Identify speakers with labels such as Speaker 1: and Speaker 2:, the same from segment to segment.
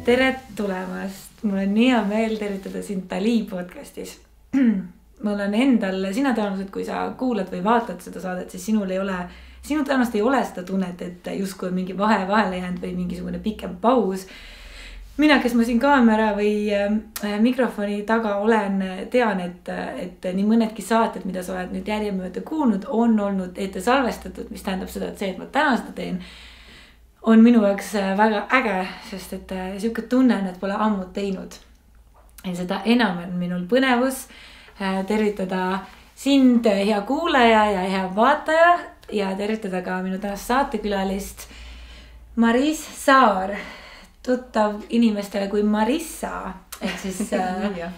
Speaker 1: tere tulemast, mul on nii hea meel tervitada sind Dali podcastis. Mul on endal, sina tõenäoliselt, kui sa kuulad või vaatad seda saadet, siis sinu tõenäoliselt ei ole seda tunnet, et justkui on mingi vahele jäänud või mingisugune pikem paus. Mina, kes ma siin kaamera või mikrofoni taga olen, tean, et nii mõnedki saated, mida sa oled nüüd järjemööda kuulnud, on olnud ette salvestatud, mis tähendab seda, et see, et ma täna seda teen, on minu jaoks väga äge, sest et siuke tunne on, et pole ammu teinud. Ja seda enam on minul põnevus tervitada sind, hea kuulaja ja hea vaataja ja tervitada ka minu tänast saatekülalist Maris Saar, tuttav inimestele kui Marissa, ehk siis sa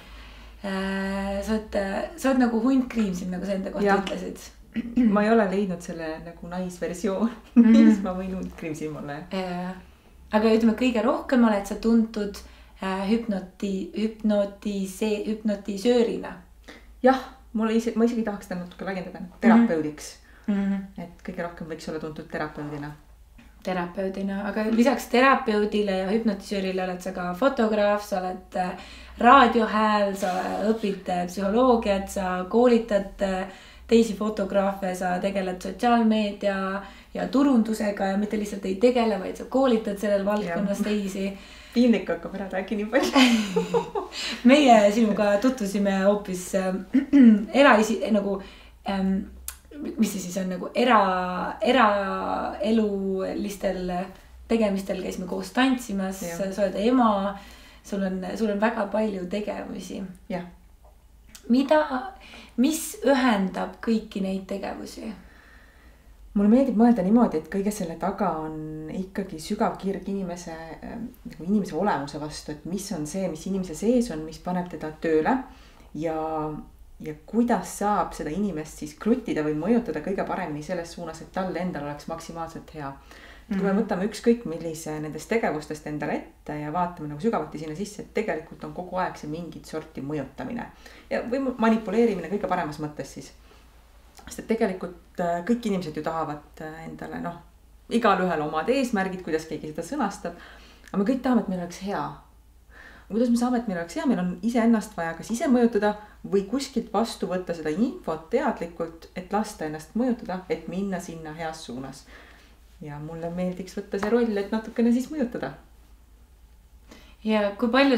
Speaker 1: oled nagu hunt kriimsim, nagu sa enda kohta ütlesid.
Speaker 2: Ma ei ole leidnud selle nagu naisversioon, mis ma võin hunt kriimsim olla.
Speaker 1: Aga ütleme, kõige rohkem oled sa tuntud hüpnotisöörina.
Speaker 2: Jah, ma isegi tahaks ta natuke laiendada terapeudiks. Et kõige rohkem võiks olla tuntud terapeudina.
Speaker 1: Terapeudina, aga lisaks terapeudile ja hüpnotisöörile oled sa ka fotograaf, sa oled raadiohääl, sa õpid psühholoogiat, sa koolitad teisi fotograafe, sa tegeled sotsiaalmeedia ja turundusega ja mitte lihtsalt ei tegele, vaid sa koolitad sellel valdkonnas teisi.
Speaker 2: Piinlik hakkab ära räägi nii palju.
Speaker 1: Meie sinuga tutvusime hoopis mis see siis on nagu eraelulistel tegemistel käisime koos tantsimas, sa oled ema, sul on väga palju tegevusi.
Speaker 2: Ja.
Speaker 1: Mis ühendab kõiki neid tegevusi?
Speaker 2: Mulle meeldib mõelda niimoodi, et kõige selle taga on ikkagi sügav kirg inimese olemuse vastu, et mis on see, mis inimese sees on, mis paneb teda tööle ja kuidas saab seda inimest siis krutida või mõjutada kõige paremini selles suunas, et tal endal oleks maksimaalselt hea. Kui me võtame ükskõik millise nendest tegevustest endale ette ja vaatame nagu sügavuti sinna sisse, et tegelikult on kogu aeg see mingit sorti mõjutamine ja või manipuleerimine kõige paremas mõttes siis. Sest et tegelikult kõik inimesed ju tahavad endale, igal ühel omad eesmärgid, kuidas keegi seda sõnastab, aga me kõik tahame, et meil oleks hea. Kuidas me saame, et meil oleks hea, meil on ise ennast vaja kas ise mõjutada või kuskilt vastu võtta seda infot teadlikult, et lasta ennast mõjutada, et minna sinna heas suunas. Ja mulle meeldiks võtta see roll, et natukene siis mõjutada.
Speaker 1: Ja kui palju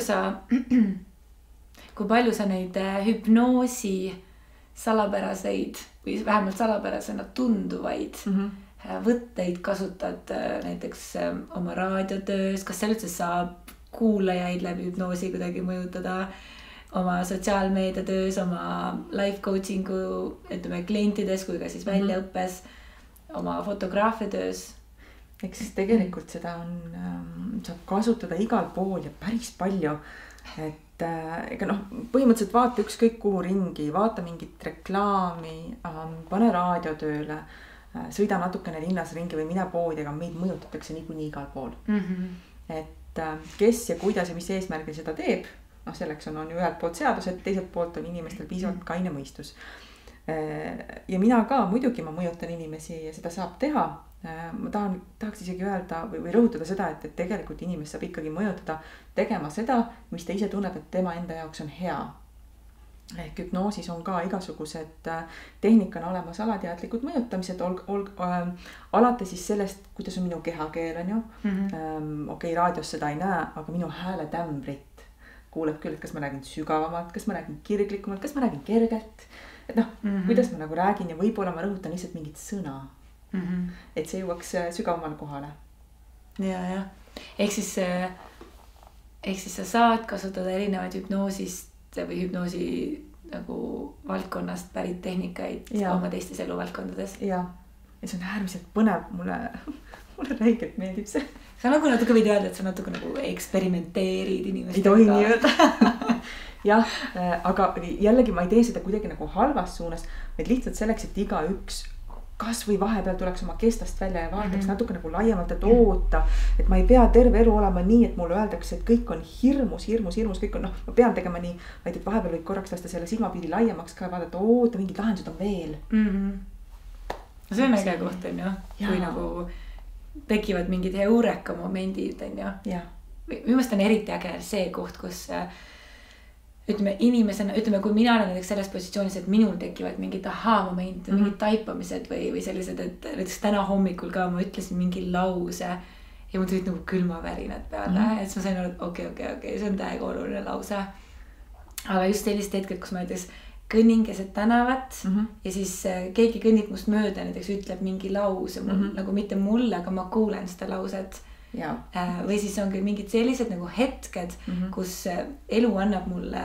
Speaker 1: sa neid hüpnoosi salapäraseid või vähemalt salapärasena tunduvaid võtteid kasutad näiteks oma raadiotöös, kas seal üldse saab kuulajaid läbi hüpnoosi kuidagi mõjutada oma sotsiaalmeediatöös, oma life coachingu, klientides kui ka siis väljaõppes, oma fotograafiatöös?
Speaker 2: Eks siis tegelikult seda saab kasutada igal pool ja päris palju, et põhimõtteliselt vaata ükskõik kuhu ringi, vaata mingit reklaami, pane raadiotööle, sõida natukene linnas ringi või mine poodi, aga meid mõjutatakse niikuinii igal pool. Et kes ja kuidas ja mis eesmärgil seda teeb, selleks on ju ühelt poolt seadused, teiselt poolt on inimestel piisavalt kaine mõistus. Ja mina ka muidugi ma mõjutan inimesi ja seda saab teha. Ma tahaks isegi öelda või rõhutada seda, et tegelikult inimest saab ikkagi mõjutada tegema seda, mis ta ise tunneb, et tema enda jaoks on hea. Ehk hüpnoosis on ka igasugused tehnikana olemas alateadlikud mõjutamised, alates siis sellest, kuidas on minu kehakeel on ju. Okei, raadios seda ei näe, aga minu hääle tämbrit kuuleb küll, et kas ma räägin sügavamalt, kas ma räägin kirglikumalt, kas ma räägin kergelt. Et kuidas ma nagu räägin ja võib-olla ma rõhutan lihtsalt mingit sõna. Et see jõuaks sügavamale kohale.
Speaker 1: Ja. Ehk siis sa saad kasutada erinevaid hüpnoosist või hüpnoosi nagu valdkonnast pärit tehnikaid oma teistes eluvaldkondades.
Speaker 2: Ja see on äärmiselt põnev, mulle räigelt meeldib see.
Speaker 1: Sa nagu natuke võid öelda, et sa natuke nagu eksperimenteerid inimestega.
Speaker 2: Ei tohi nii öelda. Jah, aga jällegi ma ei tee seda kuidagi nagu halvas suunas, vaid lihtsalt selleks, et iga üks kas või vahepeal tuleks oma kestast välja ja vaataks natuke nagu laiemalt, et oota, et ma ei pea terve elu olema nii, et mulle öeldakse, et kõik on hirmus, kõik on, ma pean tegema nii, vaid et vahepeal võib korraks lasta selle silmapiiri laiemaks ka ja vaadata, oota, mingid lahendused on veel.
Speaker 1: See on äge koht, on ju, kui nagu tekivad mingid heureka momendid, on ju.
Speaker 2: Ja.
Speaker 1: minu meelest on eriti äge see koht, kus ütleme inimesena, ütleme, kui mina olen näiteks selles positsioonis, et minul tekivad mingid ahaa-momente, mingid taipamised või sellised, et näiteks täna hommikul ka ma ütlesin mingi lause ja mul tulid nagu külmavärinad peale, et siis ma sain aru, et okei, see on täiega oluline lause. Aga just sellised hetked, kus ma näiteks kõnnin keset tänavat ja siis keegi kõnnib must mööda, näiteks ütleb mingi lause, nagu mitte mulle, aga ma kuulen seda lauset. Ja. Või siis ongi mingid sellised nagu hetked, kus elu annab mulle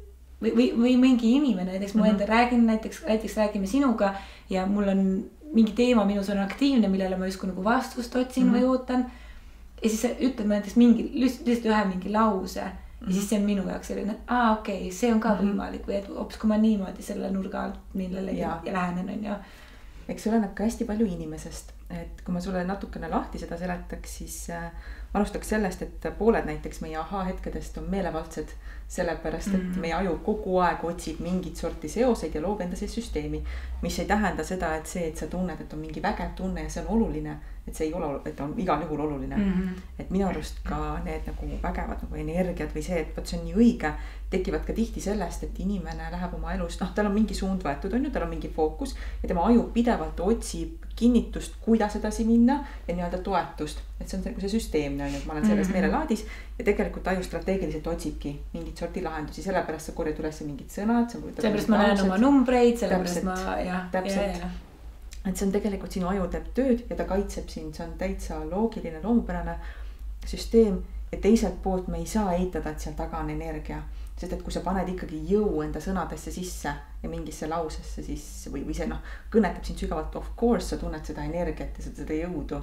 Speaker 1: või mingi inimene, näiteks mu enda räägin, näiteks räägime sinuga ja mul on mingi teema minus on aktiivne, millele ma justkui nagu vastust otsin või ootan ja siis ütled näiteks lihtsalt ühe mingi lause ja siis see on minu jaoks selline, okei, see on ka võimalik või et hoopis kui ma niimoodi selle nurga alt millele ja lähenen on ju.
Speaker 2: Eks see oleneb ka hästi palju inimesest, et kui ma sulle natukene lahti seda seletaks, siis alustaks sellest, et pooled näiteks meie ahaa-hetkedest on meelevaldsed, sellepärast et meie aju kogu aeg otsib mingit sorti seoseid ja loob enda see süsteemi, mis ei tähenda seda, et see, et sa tunned, et on mingi vägev tunne ja see on oluline, et see ei ole, et on igal juhul oluline. Et minu arust ka need nagu vägevad nagu energiat või see, et võt see on nii õige, tekivad ka tihti sellest, et inimene läheb oma elust, tal on mingi suund võetud, on ju, tal on mingi fookus ja tema aju pidevalt otsib kinnitust, kuidas edasi minna ja nii-öelda toetust. Et see on see süsteemne, on ju, et ma olen selles meelelaadis ja tegelikult aju strateegiliselt otsibki mingit sorti lahendusi, sellepärast sa korjad üles mingid sõnad.
Speaker 1: Sellepärast ma näen oma numbreid, sellepärast ma,
Speaker 2: täpselt. Et see on tegelikult sinu aju teeb tööd ja ta kaitseb sind, see on täitsa loogiline, loomupärane süsteem ja teiselt poolt me ei saa eitada, et seal taga on energia. Sest et kui sa paned ikkagi jõu enda sõnadesse sisse ja mingisse lausesse, siis või see kõnetab sind sügavalt, of course sa tunned seda energiat ja seda jõudu.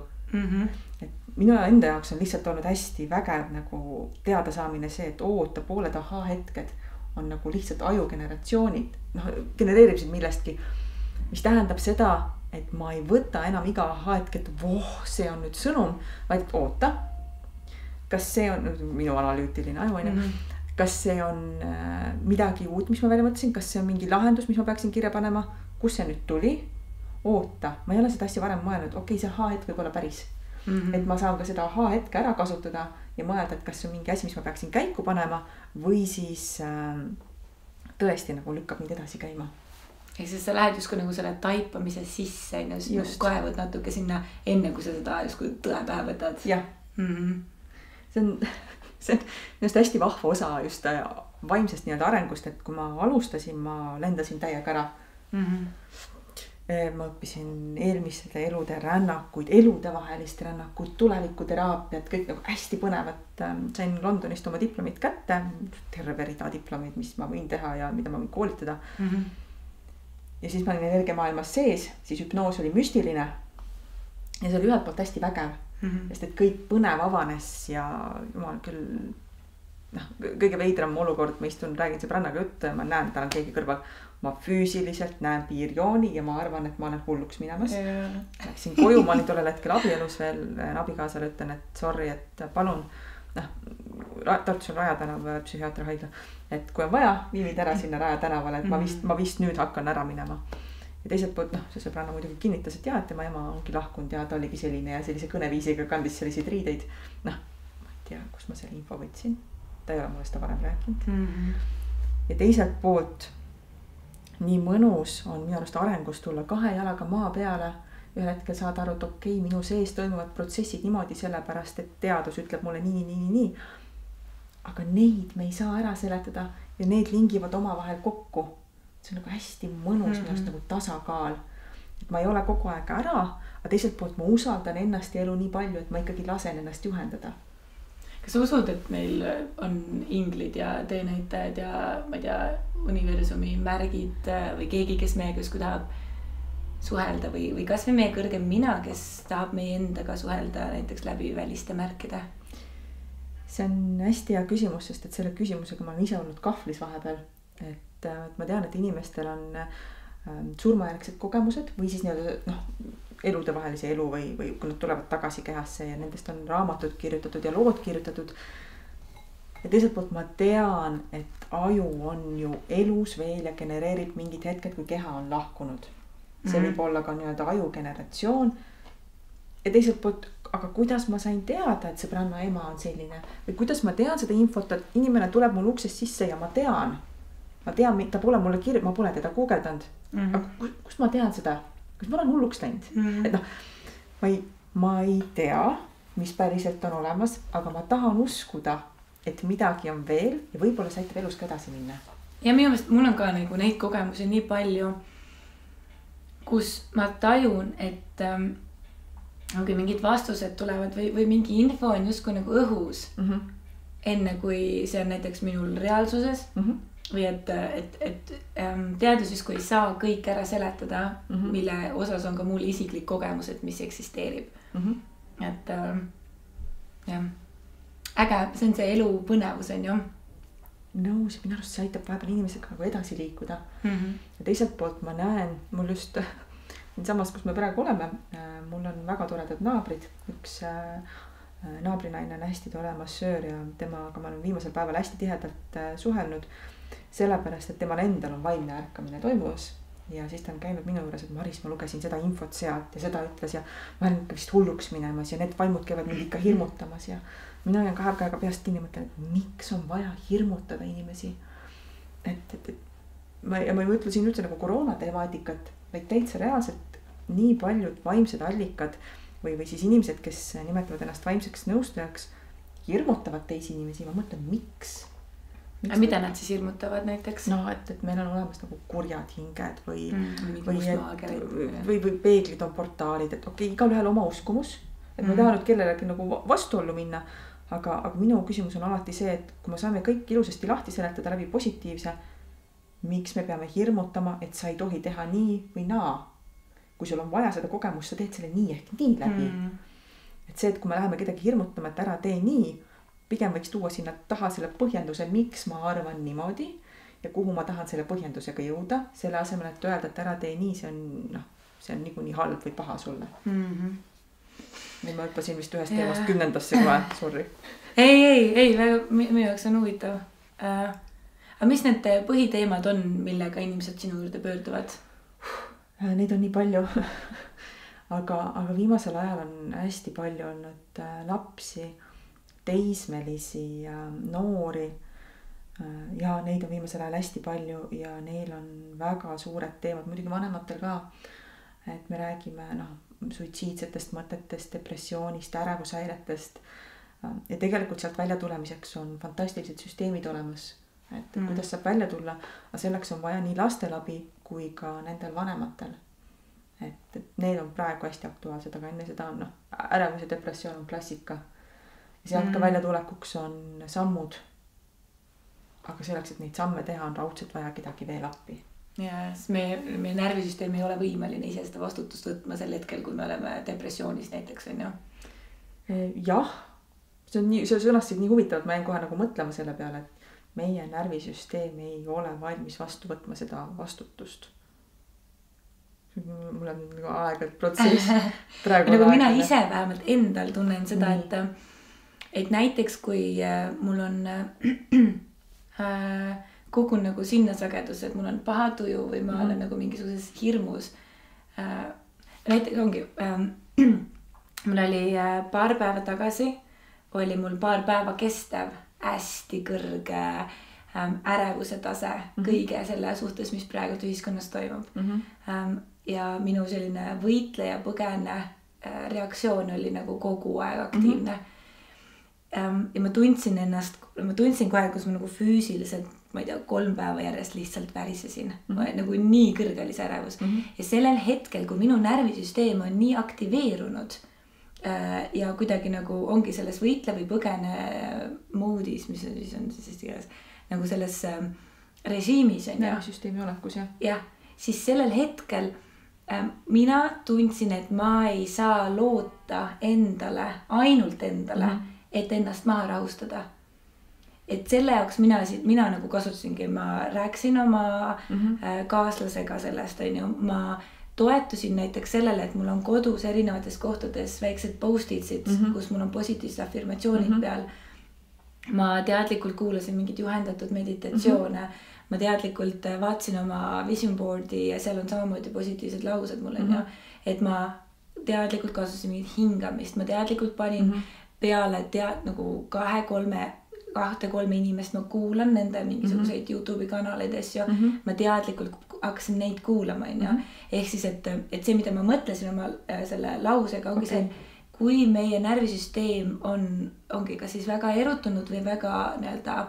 Speaker 2: Et minu enda jaoks on lihtsalt olnud hästi vägev nagu teada saamine see, et oota pooled ahaa-hetked on nagu lihtsalt ajugeneratsioonid, genereerib sind millestki, mis tähendab seda, et ma ei võta enam iga ahaa-hetk, et see on nüüd sõnum, vaid oota, kas see on minu analüütiline aju, on ju, kas see on midagi uut, mis ma välja mõtlesin, kas see on mingi lahendus, mis ma peaksin kirja panema, kus see nüüd tuli, oota, ma ei ole seda asja varem mõelnud, okei, see ahaa-hetk võib olla päris, et ma saan ka seda ahaa-hetke ära kasutada ja mõelda, et kas see on mingi asi, mis ma peaksin käiku panema või siis tõesti nagu lükkab mind edasi käima.
Speaker 1: Ehk siis sa lähed justkui nagu selle taipamise sisse ja siis kohe võd natuke sinna enne, kui sa seda justkui tõe pähe võtad.
Speaker 2: Jah. See on just hästi vahva osa just vaimsest nii-öelda arengust, et kui ma alustasin, ma lendasin täiega ära. Ma õppisin eelmiste elude rännakuid, eludevahelist rännakuid, tulevikuteraapiat, kõik nagu hästi põnevat. Sain Londonist oma diplomid kätte, terve rida diplomeid, mis ma võin teha ja mida ma võin koolitada. Ja siis ma olin energiamaailmas sees, siis hüpnoos oli müstiline ja see oli ühelt poolt hästi vägev, sest et kõik põnev avanes ja jumal küll, kõige veidram olukord, ma istun, räägin sõbrannaga juttu ja ma näen, tal on keegi kõrval, ma füüsiliselt näen piirjooni ja ma arvan, et ma olen hulluks minemas. Läksin koju, ma olin tollel hetkel abielus veel, abikaasale ütlen, et sorry, et palun, Tartus on Raja tänav psühhiaatriahaigla, et kui on vaja, viimid ära sinna Raja tänavale, et ma vist nüüd hakkan ära minema. Ja teiselt poolt, see sõbranna muidugi kinnitas, et et tema ema ongi lahkunud ja ta oligi selline ja sellise kõneviisiga kandis selliseid riideid. Ma ei tea, kus ma selle info võtsin. Ta ei ole mulle seda varem rääkinud. Ja teiselt poolt nii mõnus on minu arust arengus tulla 2 jalaga maa peale. Ühel hetkel saad aru, et okei, minu sees toimuvad protsessid niimoodi sellepärast, et teadus ütleb mulle nii. Aga neid me ei saa ära seletada ja need lingivad omavahel kokku. See on nagu hästi mõnus, minust nagu tasakaal. Et ma ei ole kogu aeg ära, aga teiselt poolt ma usaldan ennast ja elu nii palju, et ma ikkagi lasen ennast juhendada.
Speaker 1: Kas sa usud, et meil on inglid ja teenäitajad ja ma ei tea, universumi märgid või keegi, kes meiega justkui tahab suhelda või kas või meie kõrgem mina, kes tahab meie endaga suhelda näiteks läbi väliste märkide?
Speaker 2: See on hästi hea küsimus, sest et selle küsimusega ma olen ise olnud kahvlis vahepeal, et ma tean, et inimestel on surmajärgsed kogemused või siis eludevahelise elu või kui nad tulevad tagasi kehasse ja nendest on raamatud kirjutatud ja lood kirjutatud. Ja teiselt poolt ma tean, et aju on ju elus veel ja genereerib mingid hetked, kui keha on lahkunud. See võib olla ka nii-öelda ajugeneratsioon. ja teiselt poolt, aga kuidas ma sain teada, et sõbranna ema on selline või kuidas ma tean seda infot, et inimene tuleb mul uksest sisse ja ma tean, ta pole mulle ma pole teda guugeldanud. Aga kust ma tean seda? Kas ma olen hulluks läinud? Et noh, ma ei tea, mis päriselt on olemas, aga ma tahan uskuda, et midagi on veel ja võib-olla see aitab elus ka edasi minna.
Speaker 1: Ja minu meelest mul on ka nagu neid kogemusi nii palju, kus ma tajun, et kui mingid vastused tulevad või mingi info on justkui nagu õhus enne kui see on näiteks minul reaalsuses või et teadus justkui ei saa kõik ära seletada, mille osas on ka mul isiklik kogemus, et mis eksisteerib. Et jah, äge, see on see elu põnevus on ju.
Speaker 2: Nõus, minu arust see aitab vahepeal inimesega nagu edasi liikuda. Ja teiselt poolt ma näen, mul just samas, kus me praegu oleme, mul on väga toredad naabrid, üks naabrinaine on hästi tore massöör ja temaga ma olen viimasel päeval hästi tihedalt suhelnud, sellepärast, et temal endal on vaimne ärkamine toimumas ja siis ta on käinud minu juures, et Maris, ma lugesin seda infot sealt ja seda ütles ja ma olen ikka vist hulluks minemas ja need vaimud käivad mind ikka hirmutamas ja mina olen kahe käega peast kinni mõtlen, et miks on vaja hirmutada inimesi. Ma ei mõtle siin üldse nagu koroona temaatikat, vaid täitsa reaalselt nii paljud vaimsed allikad või siis inimesed, kes nimetavad ennast vaimseks nõustajaks, hirmutavad teisi inimesi. Ma mõtlen, miks?
Speaker 1: Aga mida nad siis hirmutavad näiteks?
Speaker 2: No, et meil on olemas nagu kurjad hinged või peeglid on portaalid, et okei, igal ühel oma uskumus, et ma ei taha nüüd kellelegi nagu vastuollu minna, aga minu küsimus on alati see, et kui me saame kõik ilusasti lahti seletada läbi positiivse, miks me peame hirmutama, et sa ei tohi teha nii või naa. Kui sul on vaja seda kogemust, sa teed selle nii ehk nii läbi. Et see, et kui me läheme kedagi hirmutama, et ära tee nii, pigem võiks tuua sinna taha selle põhjenduse, miks ma arvan niimoodi ja kuhu ma tahan selle põhjendusega jõuda. Selle asemel, et öelda, et ära tee nii, see on niikuinii halb või paha sulle. Nüüd ma hüppasin vist ühest teemast 10. kohe, sorry.
Speaker 1: Ei, minu jaoks on huvitav. Aga mis need põhiteemad on, millega inimesed sinu juurde pöörduvad?
Speaker 2: Neid on nii palju, aga viimasel ajal on hästi palju olnud lapsi, teismelisi ja noori ja neid on viimasel ajal hästi palju ja neil on väga suured teemad, muidugi vanematel ka, et me räägime suitsiidsetest mõtetest, depressioonist, ärevushäiretest ja tegelikult sealt välja tulemiseks on fantastilised süsteemid olemas, et kuidas saab välja tulla, aga selleks on vaja nii lastelabi kui ka nendel vanematel, et need on praegu hästi aktuaalsed, aga enne seda on ärevus ja depressioon on klassika ja sealt ka välja tulekuks on sammud, aga selleks, et neid samme teha, on raudselt vaja kedagi veel appi.
Speaker 1: Ja meie närvisüsteem ei ole võimeline ise seda vastutust võtma sel hetkel, kui me oleme depressioonis näiteks, on ju?
Speaker 2: Jah, see sõnastasid nii huvitavalt, ma jäin kohe nagu mõtlema selle peale, et meie närvisüsteem ei ole valmis vastu võtma seda vastutust. Mul on nagu aegalt protsess.
Speaker 1: Nagu mina ise vähemalt endal tunnen seda, et näiteks kui mul on kogun nagu sinna sagedus, et mul on paha tuju või ma olen nagu mingisuguses hirmus. Näiteks ongi, mul oli paar päeva tagasi, oli mul paar päeva kestev hästi kõrge ärevuse tase kõige selle suhtes, mis praegu ühiskonnas toimub. Ja minu selline võitleja põgene reaktsioon oli nagu kogu aeg aktiivne. Ja ma tundsin kohe, kus ma nagu füüsiliselt, ma ei tea, 3 päeva järjest lihtsalt värisesin. Nagu nii kõrge oli see ärevus. Ja sellel hetkel, kui minu närvisüsteem on nii aktiveerunud ja kuidagi nagu ongi selles võitle või põgene moodis, mis on siis keeles, nagu selles režiimis.
Speaker 2: Närvisüsteemi olekus, jah.
Speaker 1: Jah, siis sellel hetkel mina tundsin, et ma ei saa loota endale, ainult endale, et ennast maha rahustada. Et selle jaoks mina nagu kasutasingi, ma rääksin oma kaaslasega sellest, ma toetusin näiteks sellele, et mul on kodus erinevates kohtades väiksed post-itsid, kus mul on positiivsed afirmatsioonid peal. Ma teadlikult kuulasin mingid juhendatud meditatsioone, ma teadlikult vaatasin oma vision boardi ja seal on samamoodi positiivsed laused mul on ja, et ma teadlikult kasutasin mingit hingamist, ma teadlikult panin peale nagu 2-3 inimest, ma kuulan nende mingisuguseid YouTube'i kanaleid asju, ma teadlikult hakkasin neid kuulama, ehk siis, et see, mida ma mõtlesin oma selle lausega, ongi see, kui meie närvisüsteem ongi kas siis väga erutunud või väga nii-öelda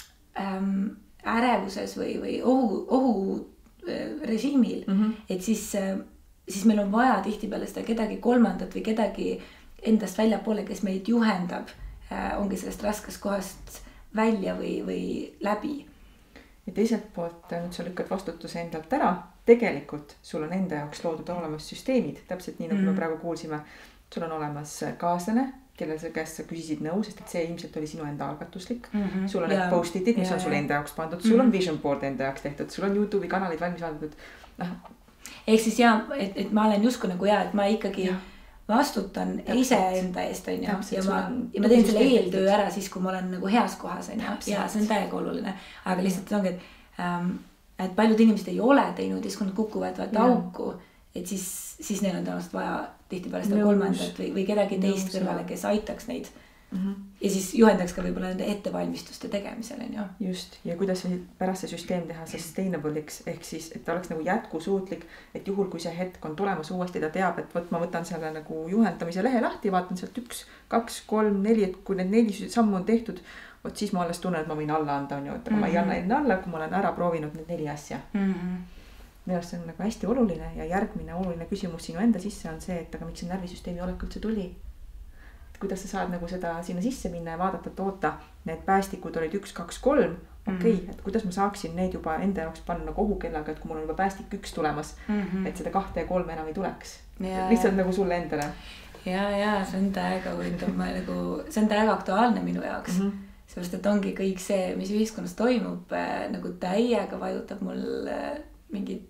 Speaker 1: ärevuses või ohu režiimil, et siis meil on vaja tihtipeale seda kedagi kolmandat või kedagi endast väljapoole, kes meid juhendab, ongi sellest raskest kohast välja või läbi.
Speaker 2: Ja teiselt poolt nüüd sa lükkad vastutuse endalt ära, tegelikult sul on enda jaoks loodud olemas süsteemid, täpselt nii nagu me praegu kuulsime, sul on olemas kaaslane, kellel sa käest sa küsisid nõu, sest et see ilmselt oli sinu enda algatuslik. Sul on need post-itid, mis on sul enda jaoks pandud, sul on vision board enda jaoks tehtud, sul on YouTube'i kanalid valmis andatud.
Speaker 1: Ehk siis et ma olen justkui nagu et ma ikkagi vastutan ise enda eest, on ju, ja ma teen selle eeltöö ära siis, kui ma olen nagu heas kohas, on ju, ja see on täiega oluline, aga lihtsalt ongi, et paljud inimesed ei ole teinud, siis kui nad kukuvad vaata auku, et siis neil on tõenäoliselt vaja tihtipeale seda kolmandat või kedagi teist kõrvale, kes aitaks neid ja siis juhendaks ka võib-olla nende ettevalmistuste tegemisel, on ju.
Speaker 2: Just, ja kuidas pärast see süsteem teha sustainable'iks, ehk siis, et ta oleks nagu jätkusuutlik, et juhul, kui see hetk on tulemas uuesti, ta teab, et ma võtan selle nagu juhendamise lehe lahti, vaatan sealt 1, 2, 3, 4, et kui need 4 sammu on tehtud, siis ma alles tunnen, et ma võin alla anda, on ju, et ma ei anna enne alla, kui ma olen ära proovinud need 4 asja. Minu arust see on nagu hästi oluline ja järgmine oluline küsimus sinu enda sisse on see, et aga miks see närvisüsteemi olek üldse tuli? Kuidas sa saad nagu seda sinna sisse minna ja vaadata, et oota, need päästikud olid 1, 2, 3, okei, et kuidas ma saaksin need juba enda jaoks panna nagu ohukellaga, et kui mul on juba päästik 1 tulemas, et seda 2 ja 3 enam ei tuleks. Lihtsalt nagu sulle endale.
Speaker 1: Ja see on täiega huvitav, see on täiega aktuaalne minu jaoks. Sellepärast, et ongi kõik see, mis ühiskonnas toimub, nagu täiega vajutab mul mingit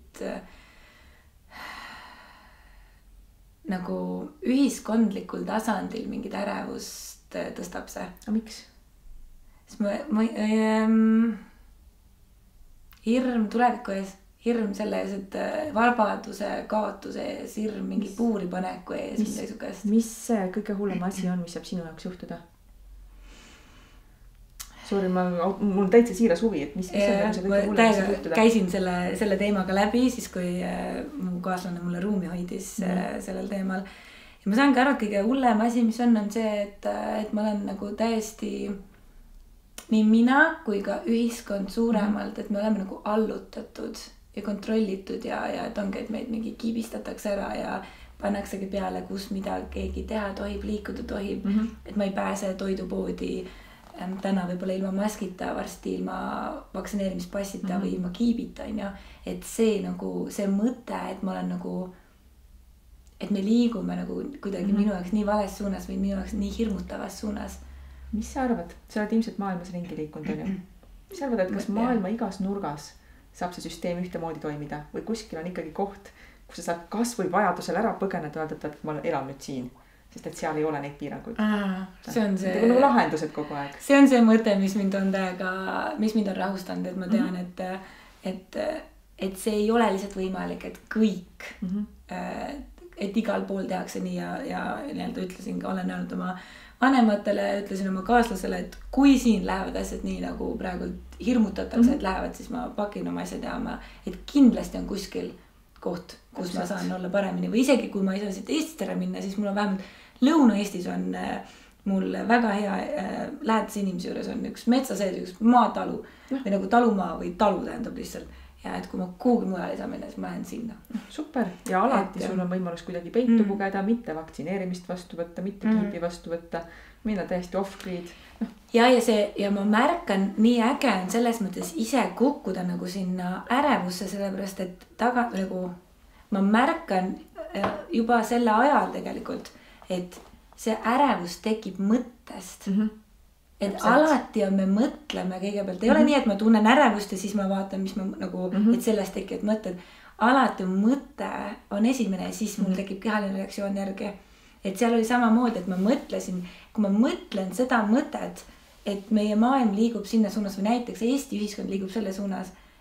Speaker 1: nagu ühiskondlikul tasandil mingit ärevust tõstab see.
Speaker 2: Aga miks?
Speaker 1: Hirm tuleviku ees, hirm selle ees, et vabaduse kaotuse ees, hirm mingi puuri paneku ees.
Speaker 2: Mis see kõige hullem asi on, mis saab sinu jaoks juhtuda? Sorry, mul on täitsa siiras huvi, et mis on see kõige hullem, mis saab juhtuda?
Speaker 1: Käisin selle teemaga läbi, siis kui mu kaaslane mulle ruumi hoidis sellel teemal. Ja ma saangi aru, et kõige hullem asi, mis on see, et ma olen nagu täiesti nii mina kui ka ühiskond suuremalt, et me oleme nagu allutatud ja kontrollitud ja et ongi, et meid mingi kiibistatakse ära ja pannaksegi peale, kus mida keegi teha tohib, liikuda tohib, et ma ei pääse toidupoodi täna võib-olla ilma maskita, varsti ilma vaktsineerimispassita või ilma kiibita, on ju. Et see mõte, et ma olen nagu, et me liigume nagu kuidagi minu jaoks nii vales suunas või minu jaoks nii hirmutavas suunas.
Speaker 2: Mis sa arvad? Sa oled ilmselt maailmas ringi liikunud, on ju? Mis sa arvad, et kas maailma igas nurgas saab see süsteem ühtemoodi toimida või kuskil on ikkagi koht, kus sa saad kas või vajadusel ära põgeneda, öelda, et ma elan nüüd siin? Sest et seal ei ole neid piiranguid.
Speaker 1: See on see...
Speaker 2: Nagu lahendused kogu aeg.
Speaker 1: See on see mõte, mis mind on rahustanud, et ma tean, et see ei ole lihtsalt võimalik, et kõik, et igal pool tehakse nii ja nii-öelda ütlesin, olen öelnud oma vanematele, ütlesin oma kaaslasele, et kui siin lähevad asjad nii nagu praegu hirmutatakse, et lähevad, siis ma pakin oma asjad ja et kindlasti on kuskil koht, kus ma saan olla paremini või isegi kui ma ei saa siit Eestist ära minna, siis mul on vähemalt Lõuna-Eestis on mul väga hea lähedase inimese juures on üks metsa sees, üks maatalu või nagu talumaa või talu tähendab lihtsalt ja et kui ma kuhugi mujal ei saa minna, siis ma lähen sinna.
Speaker 2: Super ja alati sul on võimalus kuidagi peitu pugeda, mitte vaktsineerimist vastu võtta, mitte kiibi vastu võtta, minna täiesti off-grid.
Speaker 1: Ja ma märkan, nii äge on selles mõttes ise kukkuda nagu sinna ärevusse, sellepärast et nagu ma märkan juba selle ajal tegelikult, et see ärevus tekib mõttest. Et alati on me mõtleme kõigepealt. Ei ole nii, et ma tunnen ärevust ja siis ma vaatan, mis ma nagu, et sellest tekivad mõtted. Alati on mõte on esimene ja siis mul tekib kehaline reaktsioon järgi. Et seal oli samamoodi, et ma mõtlesin, kui ma mõtlen seda mõtet, et meie maailm liigub sinna suunas või näiteks Eesti ühiskond liigub selle suunas,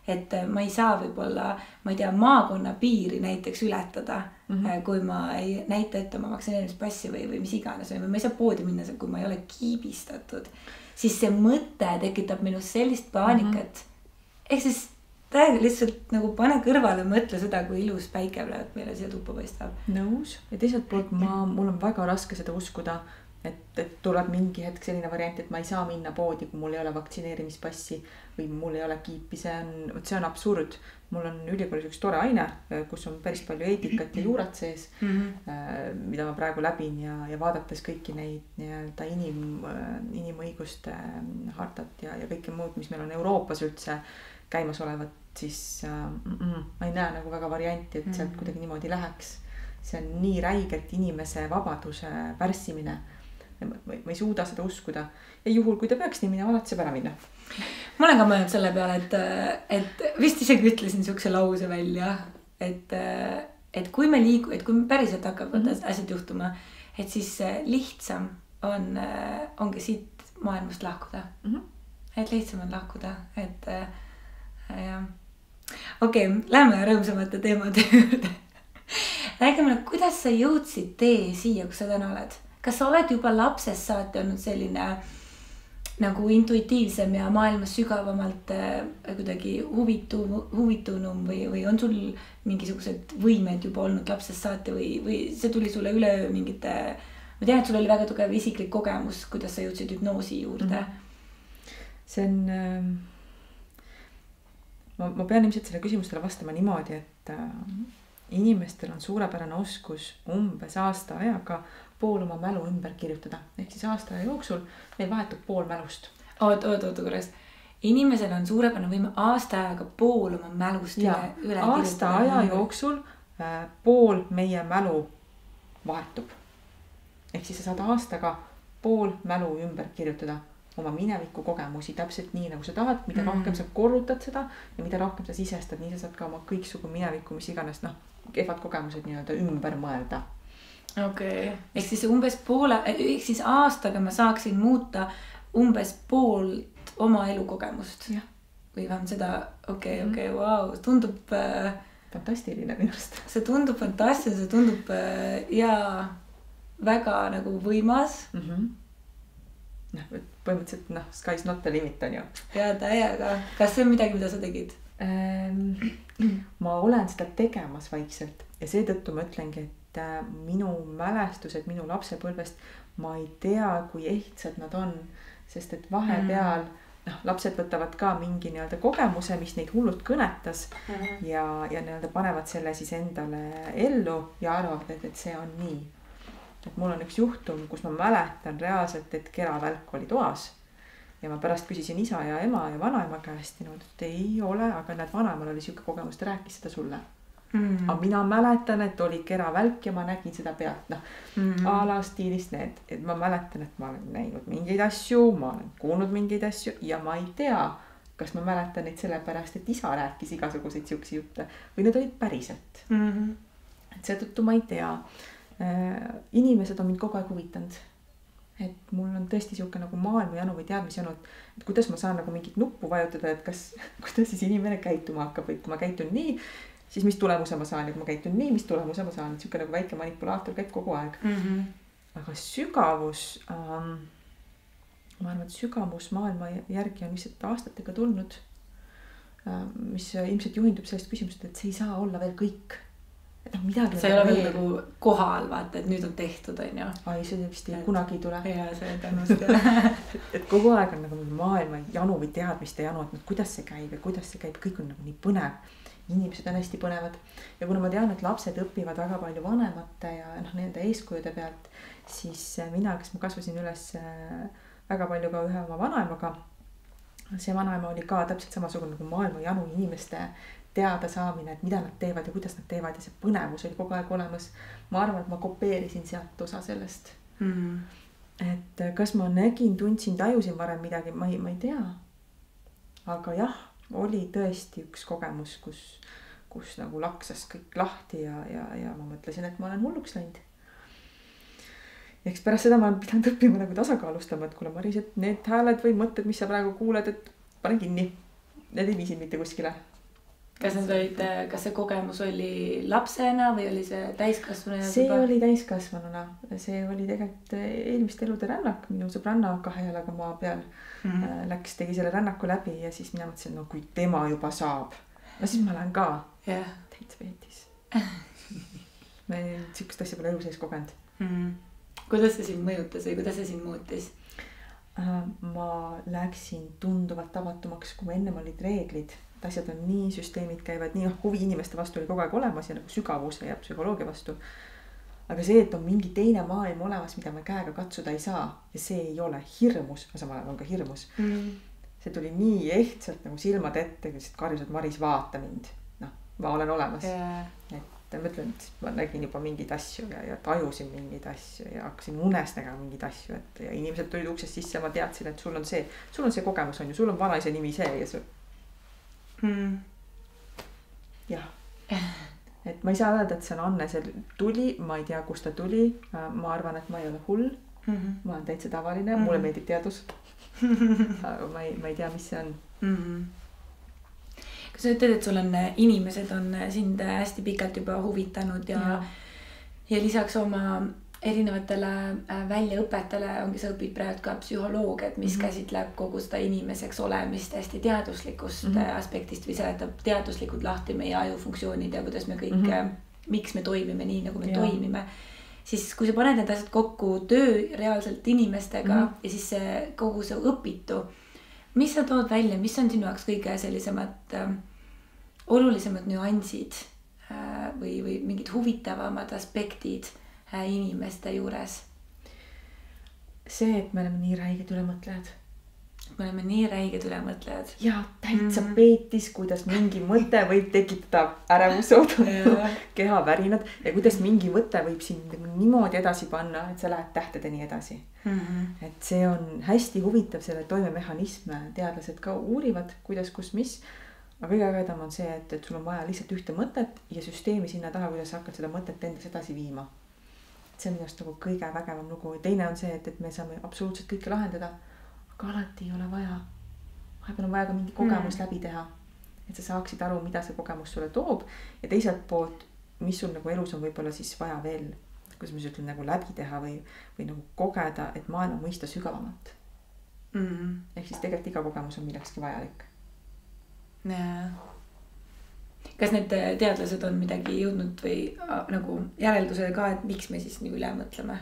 Speaker 1: et ma ei saa võib-olla, ma ei tea, maakonna piiri näiteks ületada, kui ma ei näita ette oma vaktsineerimispassi või mis iganes, või ma ei saa poodi minna, kui ma ei ole kiibistatud, siis see mõte tekitab minus sellist paanikat. Ehk siis täiega lihtsalt nagu pane kõrvale, mõtle seda, kui ilus päike praegu meile siia tuppa paistab.
Speaker 2: Nõus. Ja teiselt poolt mul on väga raske seda uskuda, et tuleb mingi hetk selline variant, et ma ei saa minna poodi, kui mul ei ole vaktsineerimispassi või mul ei ole kiipi. See on absurd. Mul on ülikoolis üks tore aine, kus on päris palju eetikat ja juurat sees, mida ma praegu läbin ja vaadates kõiki neid nii-öelda inimõiguste hartat ja kõike muud, mis meil on Euroopas üldse käimas olevat, siis ma ei näe nagu väga varianti, et sealt kuidagi niimoodi läheks. See on nii räigelt inimese vabaduse pärssimine. Ma ei suuda seda uskuda. Ja juhul, kui ta peaks nii minema, alati saab ära minna.
Speaker 1: Ma olen ka mõelnud selle peale, et vist isegi ütlesin siukse lause välja, et kui me et kui päriselt hakkavad asjad juhtuma, et siis lihtsam ongi siit maailmast lahkuda. Et lihtsam on lahkuda, et jah. Okei, lähme rõõmsamate teemade juurde. Räägi mulle, kuidas sa jõudsid tee siia, kus sa täna oled? Kas sa oled juba lapsest saati olnud selline nagu intuitiivsem ja maailmas sügavamalt kuidagi huvitunum või on sul mingisugused võimed juba olnud lapsest saati või see tuli sulle üleöö mingite, ma tean, et sul oli väga tugev isiklik kogemus, kuidas sa jõudsid hüpnoosi juurde?
Speaker 2: See on, ma pean ilmselt selle küsimustele vastama niimoodi, et inimestel on suurepärane oskus umbes aasta ajaga pool oma mälu ümber kirjutada. Ehk siis aasta aja jooksul meil vahetub pool mälust.
Speaker 1: Oot, korras. Inimesel on suurepärane võime aasta ajaga pool oma mälust üle kirjutada.
Speaker 2: Aasta aja jooksul pool meie mälu vahetub. Ehk siis sa saad aastaga pool mälu ümber kirjutada. Oma mineviku kogemusi täpselt nii, nagu sa tahad, mida rohkem sa korrutad seda ja mida rohkem sa sisestad, nii sa saad ka oma kõiksugu mineviku, mis iganes, kehvad kogemused nii-öelda ümber mõelda.
Speaker 1: Okei. Ehk siis umbes ehk siis aastaga ma saaksin muuta umbes poolt oma elukogemust.
Speaker 2: Ja.
Speaker 1: Või vähem seda, okei, wow, tundub
Speaker 2: fantastiline minu arust.
Speaker 1: See tundub fantastiline, see tundub väga nagu võimas.
Speaker 2: Põhimõtteliselt, sky's not the limit on ju.
Speaker 1: Ja täiega. Kas see on midagi, mida sa tegid?
Speaker 2: Ma olen seda tegemas vaikselt ja seetõttu ma ütlengi, et minu mälestused minu lapsepõlvest, ma ei tea, kui ehtsad nad on, sest et vahepeal lapsed võtavad ka mingi nii-öelda kogemuse, mis neid hullult kõnetas ja nii-öelda panevad selle siis endale ellu ja arvavad, et see on nii. Et mul on üks juhtum, kus ma mäletan reaalselt, et keravälk oli toas ja ma pärast küsisin isa ja ema ja vanaema käest ja et ei ole, aga näed, vanaemal oli siuke kogemus, ta rääkis seda sulle. Aga mina mäletan, et oli keravälk ja ma nägin seda pealt, a la stiilist need, et ma mäletan, et ma olen näinud mingeid asju, ma olen kuulnud mingeid asju ja ma ei tea, kas ma mäletan neid sellepärast, et isa rääkis igasuguseid siuksi jutte või need olid päriselt. Et seetõttu ma ei tea. Inimesed on mind kogu aeg huvitanud, et mul on tõesti siuke nagu maailmajanu või teadmisjanu, et kuidas ma saan nagu mingit nuppu vajutada, et kuidas siis inimene käituma hakkab või kui ma käitun nii, siis mis tulemuse ma saan ja kui ma käitun nii, mis tulemuse ma saan, et siuke nagu väike manipulaator käib kogu aeg. Aga sügavus, ma arvan, et sügavus maailma järgi on lihtsalt aastatega tulnud, mis ilmselt juhindub sellest küsimust, et see ei saa olla veel kõik.
Speaker 1: See ei ole veel nagu kohal, vaata, et nüüd on tehtud, on ju.
Speaker 2: Ai, see vist kunagi ei tule.
Speaker 1: Ja see tõenäoliselt.
Speaker 2: Et kogu aeg on nagu maailma janu või teadmiste janu, et kuidas see käib ja kuidas see käib, kõik on nagu nii põnev. Inimesed on hästi põnevad. Ja kuna ma tean, et lapsed õpivad väga palju vanemate ja nende eeskujude pealt, siis mina, kes ma kasvasin üles väga palju ka ühe oma vanaemaga, see vanaema oli ka täpselt samasugune nagu maailma janu inimeste teada saamine, et mida nad teevad ja kuidas nad teevad ja see põnevus oli kogu aeg olemas. Ma arvan, et ma kopeerisin sealt osa sellest. Et kas ma nägin, tundsin, tajusin varem midagi, ma ei tea. Aga jah, oli tõesti üks kogemus, kus nagu laksas kõik lahti ja ma mõtlesin, et ma olen hulluks läinud. Ja eks pärast seda ma olen pidanud õppima nagu tasakaalustama, et kuule Maris, et need hääled või mõtted, mis sa praegu kuuled, et pane kinni. Need ei viisid mitte kuskile.
Speaker 1: kas see kogemus oli lapsena või oli see täiskasvanuna?
Speaker 2: See oli täiskasvanuna, see oli tegelikult eelmiste elude rännak, minu sõbranna 2 jalaga maa peal läks, tegi selle rännaku läbi ja siis mina mõtlesin, no kui tema juba saab, no siis ma lähen ka. Täitsa veetis. Ma sihukest asja pole elu sees kogenud.
Speaker 1: Kuidas see sind mõjutas või kuidas see sind muutis?
Speaker 2: Ma läksin tunduvalt avatumaks, kui ennem olid reeglid. Asjad on nii, süsteemid käivad nii, huvi inimeste vastu oli kogu aeg olemas ja nagu sügavuse ja psühholoogia vastu. Aga see, et on mingi teine maailm olemas, mida ma käega katsuda ei saa ja see ei ole hirmus, aga samal ajal on ka hirmus. See tuli nii ehtsalt nagu silmad ette, kui karjus, et Maris, vaata mind. Noh, ma olen olemas. Et ma ütlen, et ma nägin juba mingeid asju ja tajusin mingeid asju ja hakkasin unes nägema mingeid asju. Ja inimesed tulid uksest sisse ja ma teadsin, et sul on see kogemus on ju, sul on vanaisa nimi see ja see. Jah, et ma ei saa öelda, et see on Anne, see tuli, ma ei tea, kust ta tuli, ma arvan, et ma ei ole hull, ma olen täitsa tavaline, mulle meeldib teadus, aga ma ei tea, mis see on.
Speaker 1: Kas sa ütled, et sul on inimesed on sind hästi pikalt juba huvitanud ja lisaks oma erinevatele väljaõpetele ongi sa õpid praegu ka psühholoogiat, mis käsitleb kogu seda inimeseks olemist hästi teaduslikust aspektist või seletab teaduslikult lahti meie ajufunktsioonid ja kuidas me kõik, miks me toimime nii, nagu me toimime. Siis kui sa paned need asjad kokku töö reaalselt inimestega ja siis kogu see õpitu, mis sa tood välja, mis on sinu jaoks kõige sellisemad olulisemad nüansid või mingid huvitavamad aspektid inimeste juures?
Speaker 2: See, et me oleme nii räiged ülemõtlejad.
Speaker 1: Me oleme nii räiged ülemõtlejad.
Speaker 2: Ja täitsa peetis, kuidas mingi mõte võib tekitada ärevusoodu, kehavärinad ja kuidas mingi mõte võib sind niimoodi edasi panna, et sa lähed tähtedeni edasi. Et see on hästi huvitav, selle toimemehhanisme teadlased ka uurivad, kuidas, kus, mis. Aga kõige ägedam on see, et sul on vaja lihtsalt ühte mõtet ja süsteemi sinna taha, kuidas sa hakkad seda mõtet endas edasi viima. See on minust nagu kõige vägevam lugu. Teine on see, et me saame absoluutselt kõike lahendada, aga alati ei ole vaja. Vahepeal on vaja ka mingi kogemus läbi teha, et sa saaksid aru, mida see kogemus sulle toob ja teiselt poolt, mis sul nagu elus on võib-olla siis vaja veel, kuidas ma ütlen, nagu läbi teha või nagu kogeda, et maailma mõista sügavamalt. Ehk siis tegelikult iga kogemus on millekski vajalik.
Speaker 1: Kas need teadlased on midagi jõudnud või nagu järeldusele ka, et miks me siis nii üle mõtleme?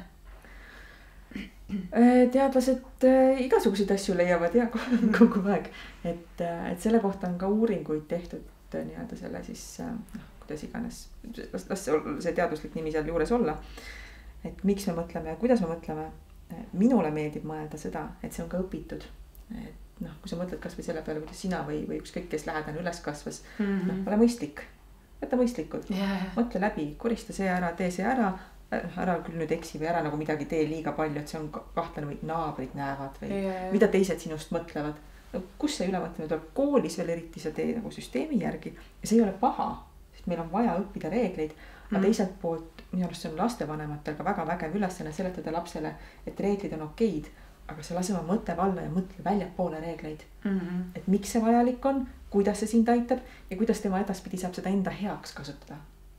Speaker 2: Teadlased igasuguseid asju leiavad ja kogu aeg, et selle kohta on ka uuringuid tehtud nii-öelda selle siis, kuidas iganes, las see teaduslik nimi seal juures olla, et miks me mõtleme ja kuidas me mõtleme. Minule meeldib mõelda seda, et see on ka õpitud, et kui sa mõtled kas või selle peale, kuidas sina või ükskõik, kes lähedane üles kasvas, ole mõistlik, võta mõistlikult, mõtle läbi, korista see ära, tee see ära küll nüüd eksi või ära nagu midagi tee liiga palju, et see on kahtlane või naabrid näevad või mida teised sinust mõtlevad. Kus see ülemõtlemine tuleb? Koolis veel eriti sa tee nagu süsteemi järgi ja see ei ole paha, sest meil on vaja õppida reegleid, aga teiselt poolt minu arust see on lastevanematel ka väga vägev ülesanne seletada lapsele, et reeglid on okeid, aga sa lase oma mõtte valla ja mõtle väljapoole reegleid. Et miks see vajalik on, kuidas see sind aitab ja kuidas tema edaspidi saab seda enda heaks kasutada.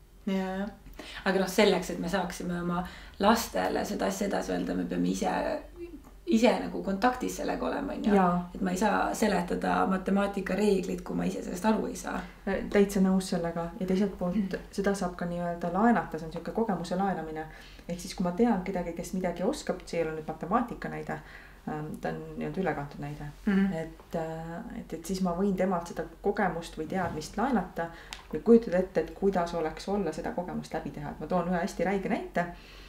Speaker 1: Aga selleks, et me saaksime oma lastele seda asja edasi öelda, me peame ise nagu kontaktis sellega olema. Et ma ei saa seletada matemaatika reeglid, kui ma ise sellest aru ei saa.
Speaker 2: Täitsa nõus sellega ja teiselt poolt seda saab ka nii-öelda laenata, see on selline kogemuse laenamine. Ehk siis kui ma tean kedagi, kes midagi oskab, see ei ole nüüd matemaatika näide, ta on nii-öelda ülekantud näide. Et siis ma võin temalt seda kogemust või teadmist laenata või kujutada ette, et kuidas oleks olla seda kogemust läbi teha. Et ma toon ühe hästi räige näite.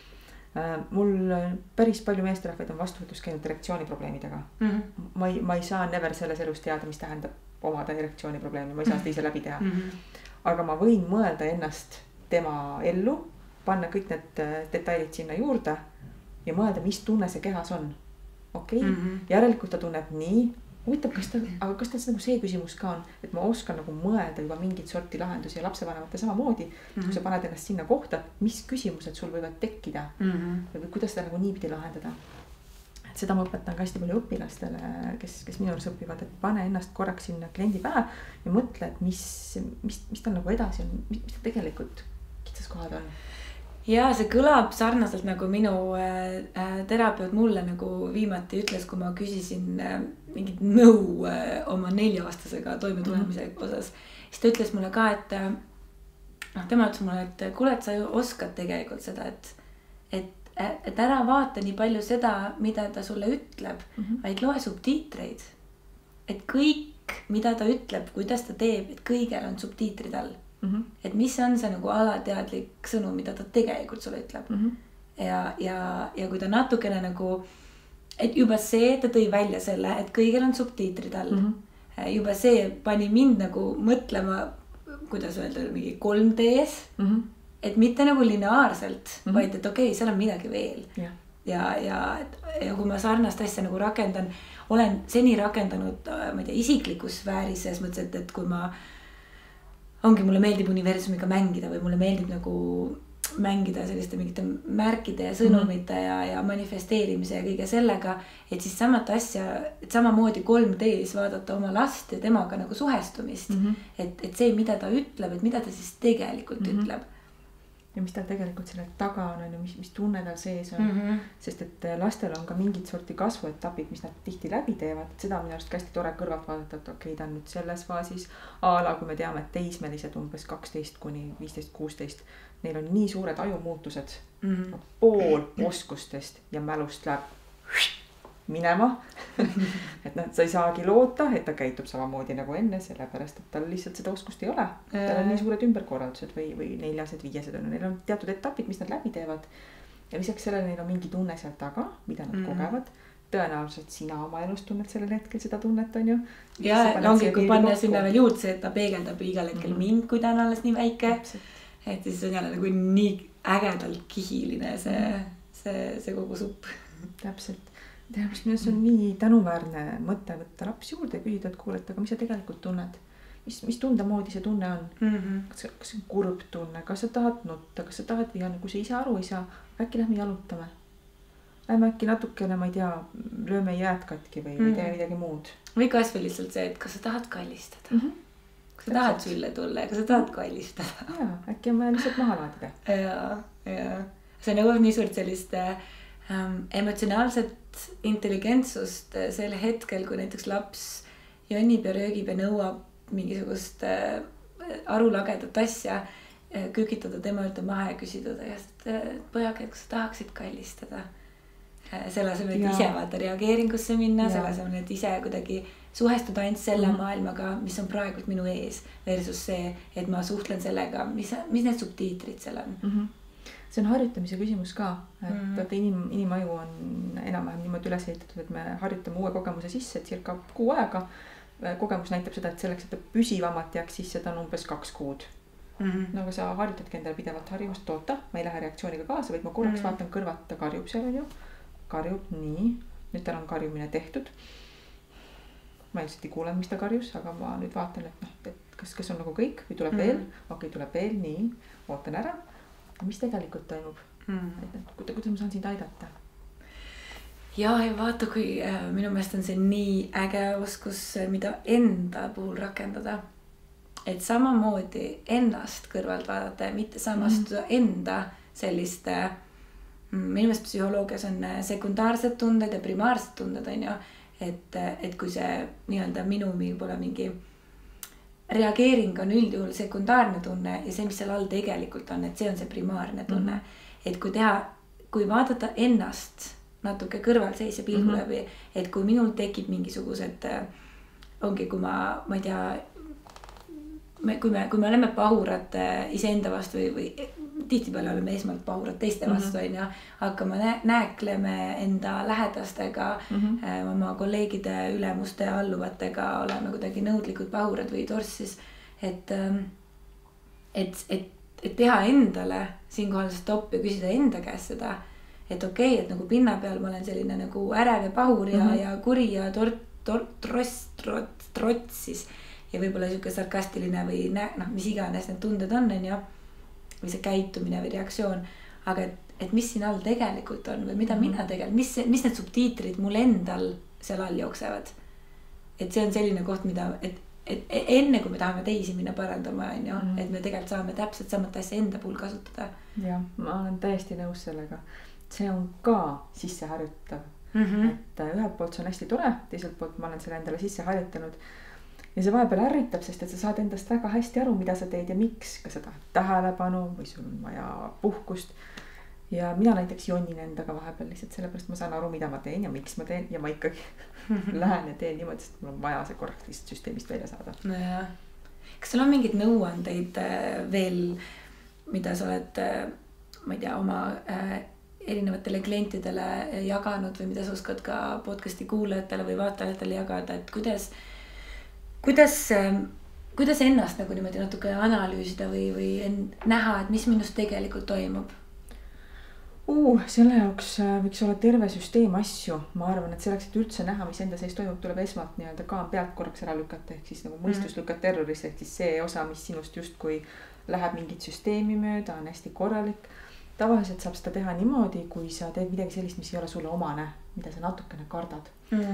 Speaker 2: Mul päris palju meesterahvaid on vastuvõtus käinud erektsiooniprobleemidega. Ma ei saa never selles elus teada, mis tähendab omada erektsiooniprobleemi, ma ei saa seda ise läbi teha. Aga ma võin mõelda ennast tema ellu, panna kõik need detailid sinna juurde ja mõelda, mis tunne see kehas on. Okei, järelikult ta tunneb nii, huvitav, kas ta nagu see küsimus ka on, et ma oskan nagu mõelda juba mingit sorti lahendusi ja lapsevanemate samamoodi, kui sa paned ennast sinna kohta, mis küsimused sul võivad tekkida või kuidas seda nagu niipidi lahendada. seda ma õpetan ka hästi palju õpilastele, kes minu juures õpivad, et pane ennast korraks sinna kliendi pähe ja mõtle, et mis tal nagu edasi on, mis ta tegelikult kitsaskohad on.
Speaker 1: Ja see kõlab sarnaselt nagu minu terapeut mulle nagu viimati ütles, kui ma küsisin mingit nõu oma 4-aastasega toimetulemise osas. Siis ta ütles mulle ka, et tema ütles mulle, et kuule, et sa ju oskad tegelikult seda, et ära vaata nii palju seda, mida ta sulle ütleb, vaid loe subtiitreid. Et kõik, mida ta ütleb, kuidas ta teeb, et kõigel on subtiitrid all. Et mis on see nagu alateadlik sõnum, mida ta tegelikult sulle ütleb. Ja kui ta natukene nagu, et juba see, ta tõi välja selle, et kõigel on subtiitrid all. Juba see pani mind nagu mõtlema, kuidas öelda, mingi 3D-s, et mitte nagu lineaarselt, vaid et okei, seal on midagi veel. Ja kui ma sarnast asja nagu rakendan, olen seni rakendanud, ma ei tea, isiklikus sfääris selles mõttes, et kui mulle meeldib universumiga mängida või mulle meeldib nagu mängida selliste mingite märkide ja sõnumite ja manifesteerimise ja kõige sellega, et siis samamoodi 3D-s vaadata oma last ja temaga nagu suhestumist, et see, mida ta ütleb, et mida ta siis tegelikult ütleb.
Speaker 2: Ja mis tal tegelikult selle taga on, mis tunne tal sees on, sest et lastel on ka mingid sorti kasvuetapid, mis nad tihti läbi teevad, et seda on minu arust hästi tore kõrvalt vaadata, et okei, ta on nüüd selles faasis, kui me teame, et teismelised umbes 12 kuni 15-16, neil on nii suured ajumuutused, pool oskustest ja mälust läheb minema, et sa ei saagi loota, et ta käitub samamoodi nagu enne, sellepärast, et tal lihtsalt seda oskust ei ole. Tal on nii suured ümberkorraldused või 4-sed, 5-sed on, neil on teatud etapid, mis nad läbi teevad. Ja lisaks sellele neil on mingi tunne seal taga, mida nad kogevad. Tõenäoliselt sina oma elus tunned sellel hetkel seda tunnet, on ju.
Speaker 1: Ja ongi, kui panna sinna veel juurde see, et ta peegeldab igal hetkel mind, kui ta on alles nii väike. Et siis on jälle nagu nii ägedalt kihiline see kogu supp.
Speaker 2: Täpselt. Teadmist, minu on nii tänuväärne mõte võtta laps juurde ja küsida, et kuuled, aga mis sa tegelikult tunned? Mis tunde moodi see tunne on? Kas see on kurb tunne? Kas sa tahad nutta? Kas sa tahad vihane? Kui sa ise aru ei saa, äkki lähme jalutame? Lähme äkki natukene, ma ei tea, lööme jääd katki või tee midagi muud.
Speaker 1: Või kas või lihtsalt see, et kas sa tahad kallistada? Kas sa tahad sülle tulla ja kas sa tahad kallistada?
Speaker 2: Jaa, äkki on vaja lihtsalt maha laadida.
Speaker 1: Ja. See on nagu nii suurt sellist emotsionaalset intelligentsust sel hetkel, kui näiteks laps jonnib ja röögib ja nõuab mingisugust arulagedat asja, kükitada tema ülte maha ja küsida ta käest, et pojake, kas sa tahaksid kallistada. Selle asemel, et ise vaata reageeringusse minna, selle asemel, et ise kuidagi suhestuda ainult selle maailmaga, mis on praegult minu ees, versus see, et ma suhtlen sellega, mis need subtiitrid seal on.
Speaker 2: See on harjutamise küsimus ka, et inimaju on enam-vähem niimoodi üles ehitatud, et me harjutame uue kogemuse sisse, et circa kuu aega. Kogemus näitab seda, et selleks, et ta püsivamalt jääks sisse, ta on umbes 2 kuud. No aga sa harjutadki endale pidevalt harjumust toota, ma ei lähe reaktsiooniga kaasa, vaid ma korraks vaatan kõrvalt, ta karjub seal, on ju. Karjub, nii. Nüüd tal on karjumine tehtud. Ma ilmselt ei kuule, mis ta karjus, aga ma nüüd vaatan, et kas on nagu kõik või tuleb veel. Okei, tuleb veel, nii. Ootan ära. Mis tegelikult toimub? Kuidas ma saan sind aidata?
Speaker 1: Ja vaata, kui minu meelest on see nii äge oskus, mida enda puhul rakendada. Et samamoodi ennast kõrvalt vaadata ja mitte samastuda enda selliste, minu meelest psühholoogias on sekundaarsed tunded ja primaarsed tunded, on ju. Et kui see nii-öelda minu pole mingi reageering on üldjuhul sekundaarne tunne ja see, mis seal all tegelikult on, et see on see primaarne tunne. Et kui vaadata ennast natuke kõrvalseisja pilgu läbi, et kui minul tekib mingisugused, ongi, kui ma ei tea, kui me oleme pahurad iseenda vastu või tihtipeale oleme esmalt pahurad teiste vastu, on ja hakkame nääkleme enda lähedastega, oma kolleegide, ülemuste, alluvatega, oleme kuidagi nõudlikud pahurad või torssis, et teha endale siinkohal stopp ja küsida enda käest seda, et okei, et nagu pinna peal ma olen selline nagu ärev ja pahur ja kuri ja trotsis ja võib-olla siuke sarkastiline või mis iganes need tunded on ja või see käitumine või reaktsioon, aga et mis siin all tegelikult on või mida mina tegelikult, mis need subtiitrid mul endal seal all jooksevad. Et see on selline koht, mida, et enne kui me tahame teisi minna parandama, on ju, et me tegelikult saame täpselt samat asja enda puhul kasutada.
Speaker 2: Jah, ma olen täiesti nõus sellega. See on ka sisse harjutav. Et ühelt poolt see on hästi tore, teiselt poolt ma olen selle endale sisse harjutanud. Ja see vahepeal ärritab, sest et sa saad endast väga hästi aru, mida sa teed ja miks. Kas sa tahad tähelepanu või sul on vaja puhkust. Ja mina näiteks jonnin endaga vahepeal lihtsalt sellepärast ma saan aru, mida ma teen ja miks ma teen. Ja ma ikkagi lähen ja teen niimoodi, sest mul on vaja see korraks lihtsalt süsteemist välja saada.
Speaker 1: No jah. Kas sul on mingid nõuandeid veel, mida sa oled, ma ei tea, oma erinevatele klientidele jaganud või mida sa oskad ka podcasti kuulajatele või vaatajatele jagada, et kuidas ennast nagu niimoodi natuke analüüsida või näha, et mis minust tegelikult toimub?
Speaker 2: Selle jaoks võiks olla terve süsteem asju. Ma arvan, et selleks, et üldse näha, mis enda sees toimub, tuleb esmalt nii-öelda ka pealt korraks ära lükata, ehk siis nagu mõistus lükata terrorisse, ehk siis see osa, mis sinust justkui läheb mingit süsteemi mööda, on hästi korralik. Tavaliselt saab seda teha niimoodi, kui sa teed midagi sellist, mis ei ole sulle omane, mida sa natukene kardad.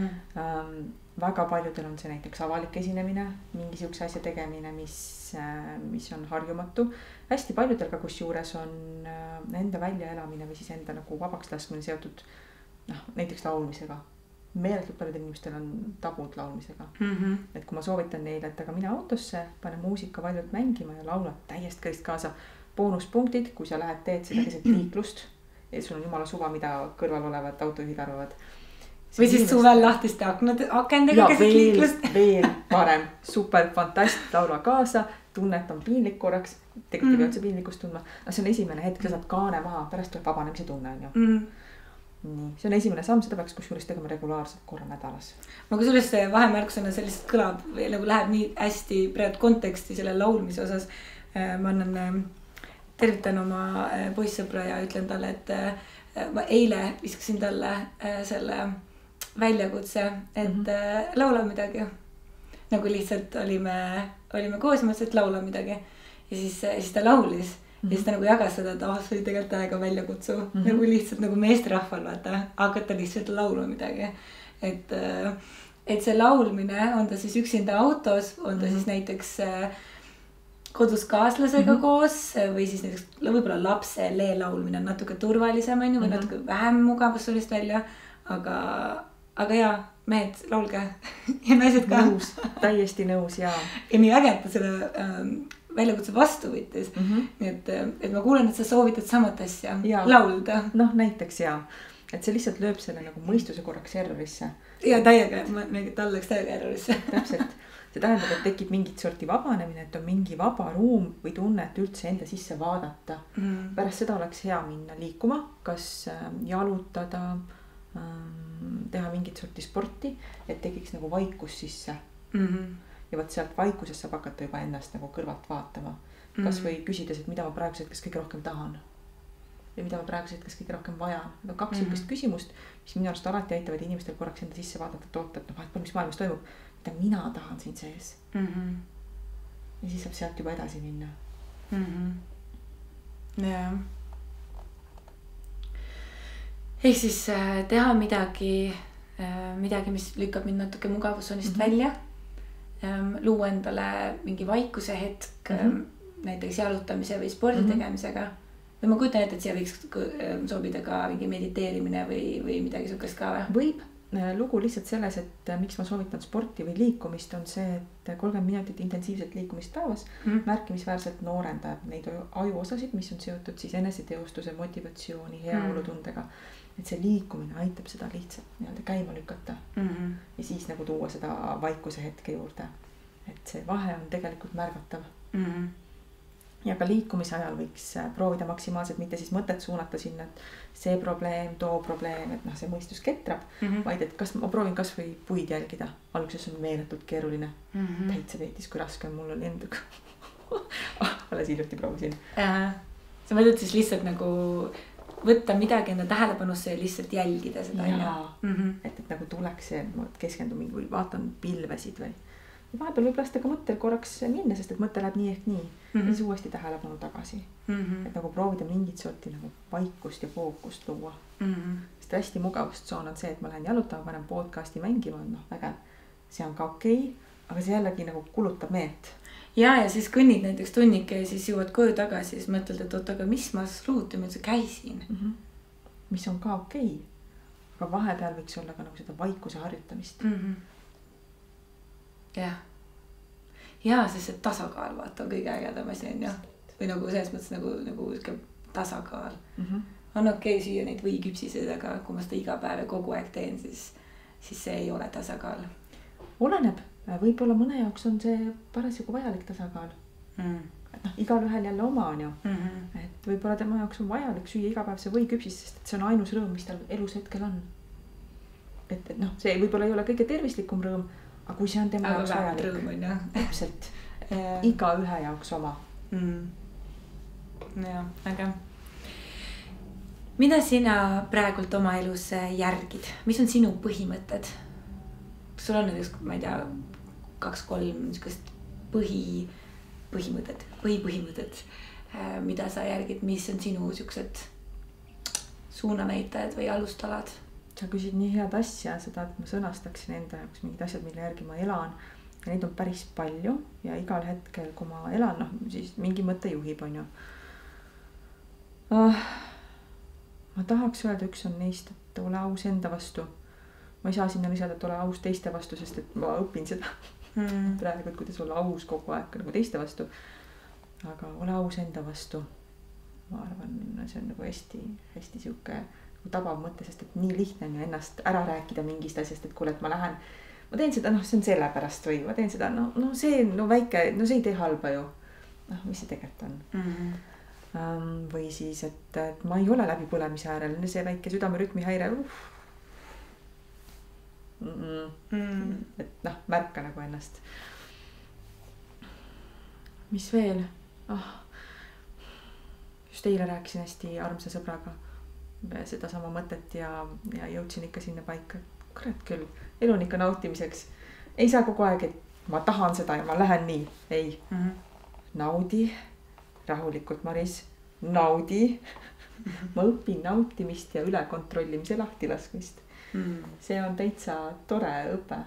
Speaker 2: Väga paljudel on see näiteks avalik esinemine, mingi siukse asja tegemine, mis on harjumatu. Hästi paljudel ka kus juures on enda väljaelamine või siis enda nagu vabaks laskmine seotud näiteks laulmisega. Meeletult paljudel inimestel on tabud laulmisega. Et kui ma soovitan neile, et aga mine autosse, pane muusika valjult mängima ja laula täiesti kõist kaasa. Boonuspunktid, kui sa lähed teed seda keset liiklust ja sul on jumala suva, mida kõrval olevad autojuhid arvavad.
Speaker 1: Või siis suvel lahtiste akendega keset liiklust.
Speaker 2: Veel parem, super, fantast, laula kaasa, tunnet on piinlik korraks, tegelikult ei pea üldse piinlikust tundma. See on esimene hetk, sa saad kaane maha, pärast tuleb vabanemise tunne on ju. Nii, see on esimene samm, seda peaks kusjuures tegema regulaarselt korra nädalas.
Speaker 1: Ma kusjuures see vahemärksõna sellist kõlab või nagu läheb nii hästi praegu konteksti selle laulmise osas. Ma annan tervitan oma poissõbra ja ütlen talle, et ma eile viskasin talle selle väljakutse, et laula midagi. Nagu lihtsalt olime koos, mõtlesin, et laula midagi. Ja siis ta laulis. Ja siis ta nagu jagas seda, et see oli tegelikult täiega väljakutsu. Nagu lihtsalt nagu meesterahval vaata, hakata lihtsalt laulma midagi. Et see laulmine, on ta siis üksinda autos, on ta siis näiteks kodus kaaslasega koos või siis näiteks võib-olla lapsele laulmine on natuke turvalisem või natuke vähem mugavussolist välja, aga jaa, mehed, laulge ja naised ka.
Speaker 2: Nõus, täiesti nõus, jaa.
Speaker 1: Ja nii äge, et ta selle väljakutse vastu võttis. Nii et ma kuulen, et sa soovitad samat asja, laulda.
Speaker 2: Näiteks jaa, et see lihtsalt lööb selle nagu mõistuse korraks errorisse.
Speaker 1: Ja täiega, tal läks täiega errorisse.
Speaker 2: Täpselt. See tähendab, et tekib mingit sorti vabanemine, et on mingi vaba ruum või tunne, et üldse enda sisse vaadata. Pärast seda oleks hea minna liikuma, kas jalutada, teha mingit sorti sporti, et tekiks nagu vaikus sisse. Ja võt sealt vaikusest saab hakata juba ennast nagu kõrvalt vaatama. Kas või küsides, et mida ma praegused kas kõige rohkem tahan ja mida ma praegused kas kõige rohkem vajan. Need on kaks sihukest küsimust, mis minu arust alati aitavad inimestel korraks enda sisse vaadata, et oota, et vahet pole, mis maailmas toimub. Mida mina tahan siin sees. Ja siis saab sealt juba edasi minna.
Speaker 1: Jaa. Ehk siis teha midagi, mis lükkab mind natuke mugavusonist välja. Luua endale mingi vaikuse hetk, näiteks jalutamise või spordi tegemisega. Või ma kujutan ette, et siia võiks sobida ka mingi mediteerimine või midagi sukest ka või?
Speaker 2: Võib. Lugu lihtsalt selles, et miks ma soovitan sporti või liikumist on see, et 30 minutit intensiivset liikumist päevas märkimisväärselt noorendab neid ajuosasid, mis on seotud siis eneseteostuse, motivatsiooni, heaolutundega. Et see liikumine aitab seda lihtsalt nii-öelda käima lükata ja siis nagu tuua seda vaikuse hetke juurde. Et see vahe on tegelikult märgatav. Ja ka liikumise ajal võiks proovida maksimaalselt mitte siis mõtet suunata sinna, et see probleem, too probleem, et see mõistus ketrab, vaid et kas ma proovin kas või puid jälgida. Alguses on meeletult keeruline. Täitsa veetis, kui raske on mul oli endaga. Alles hiljuti proovisin.
Speaker 1: Sa mõtled siis lihtsalt nagu võtta midagi enda tähelepanusse ja lihtsalt jälgida seda.
Speaker 2: Jaa, et nagu tuleks see, ma keskendun või vaatan pilvesid või ja vahepeal võib lasta ka mõttel korraks minna, sest et mõte läheb nii ehk nii ja siis uuesti tähelepanu tagasi. Et nagu proovida mingit sorti nagu vaikust ja fookust luua. Sest hästi mugavustsoon on see, et ma lähen jalutama, panen podcasti mängima, vägev. See on ka okei, aga see jällegi nagu kulutab meelt.
Speaker 1: Ja siis kõnnid näiteks tunnike ja siis jõuad koju tagasi, siis mõtled, et oot, aga mis ma ruutu üldse käisin?
Speaker 2: Mis on ka okei. Aga vahepeal võiks olla ka nagu seda vaikuse harjutamist.
Speaker 1: Ja siis see tasakaal vaata on kõige ägedam asi on ju. Või nagu selles mõttes nagu tasakaal. On okei süüa neid võiküpsiseid, aga kui ma seda iga päev ja kogu aeg teen, siis see ei ole tasakaal.
Speaker 2: Oleneb. Võib-olla mõne jaoks on see parasjagu vajalik tasakaal. Igal ühel jälle oma on ju. Et võib-olla tema jaoks on vajalik süüa iga päev see võiküpsis, sest et see on ainus rõõm, mis tal elus hetkel on. Et see võib-olla ei ole kõige tervislikum rõõm, aga kui see on tema jaoks vajalik.
Speaker 1: Rõõm on jah.
Speaker 2: Täpselt. Iga ühe jaoks oma.
Speaker 1: Ja, aga mida sina praegult oma elus järgid? Mis on sinu põhimõtted? Sul on näiteks, ma ei tea, 2-3 põhimõtted, mida sa järgid, mis on sinu siuksed suunanäitajad või alustalad?
Speaker 2: Sa küsid nii head asja, seda, et ma sõnastaksin enda jaoks mingid asjad, mille järgi ma elan. Ja neid on päris palju ja igal hetkel, kui ma elan, siis mingi mõte juhib, on ju. Ma tahaks öelda, üks on neist, et ole aus enda vastu. Ma ei saa sinna lisada, et ole aus teiste vastu, sest et ma õpin seda praegu, et kuidas olla aus kogu aeg nagu teiste vastu. Aga ole aus enda vastu. Ma arvan, see on nagu hästi siuke tabav mõte, sest et nii lihtne on ju ennast ära rääkida mingist asjast, et kuule, et ma teen seda, see on selle pärast või ma teen seda, see väike, see ei tee halba ju. Mis see tegelikult on? Või siis, et ma ei ole läbi põlemise äärel, see väike südamerütmi häire, et märka nagu ennast. Mis veel? Just eile rääkisin hästi armsa sõbraga seda sama mõtet ja jõudsin ikka sinna paika. Kurat küll, elu on ikka nautimiseks. Ei saa kogu aeg, et ma tahan seda ja ma lähen nii. Ei. Naudi. Rahulikult, Maris. Naudi. Ma õpin nautimist ja ülekontrollimise lahtilaskmist. See on täitsa tore õpe.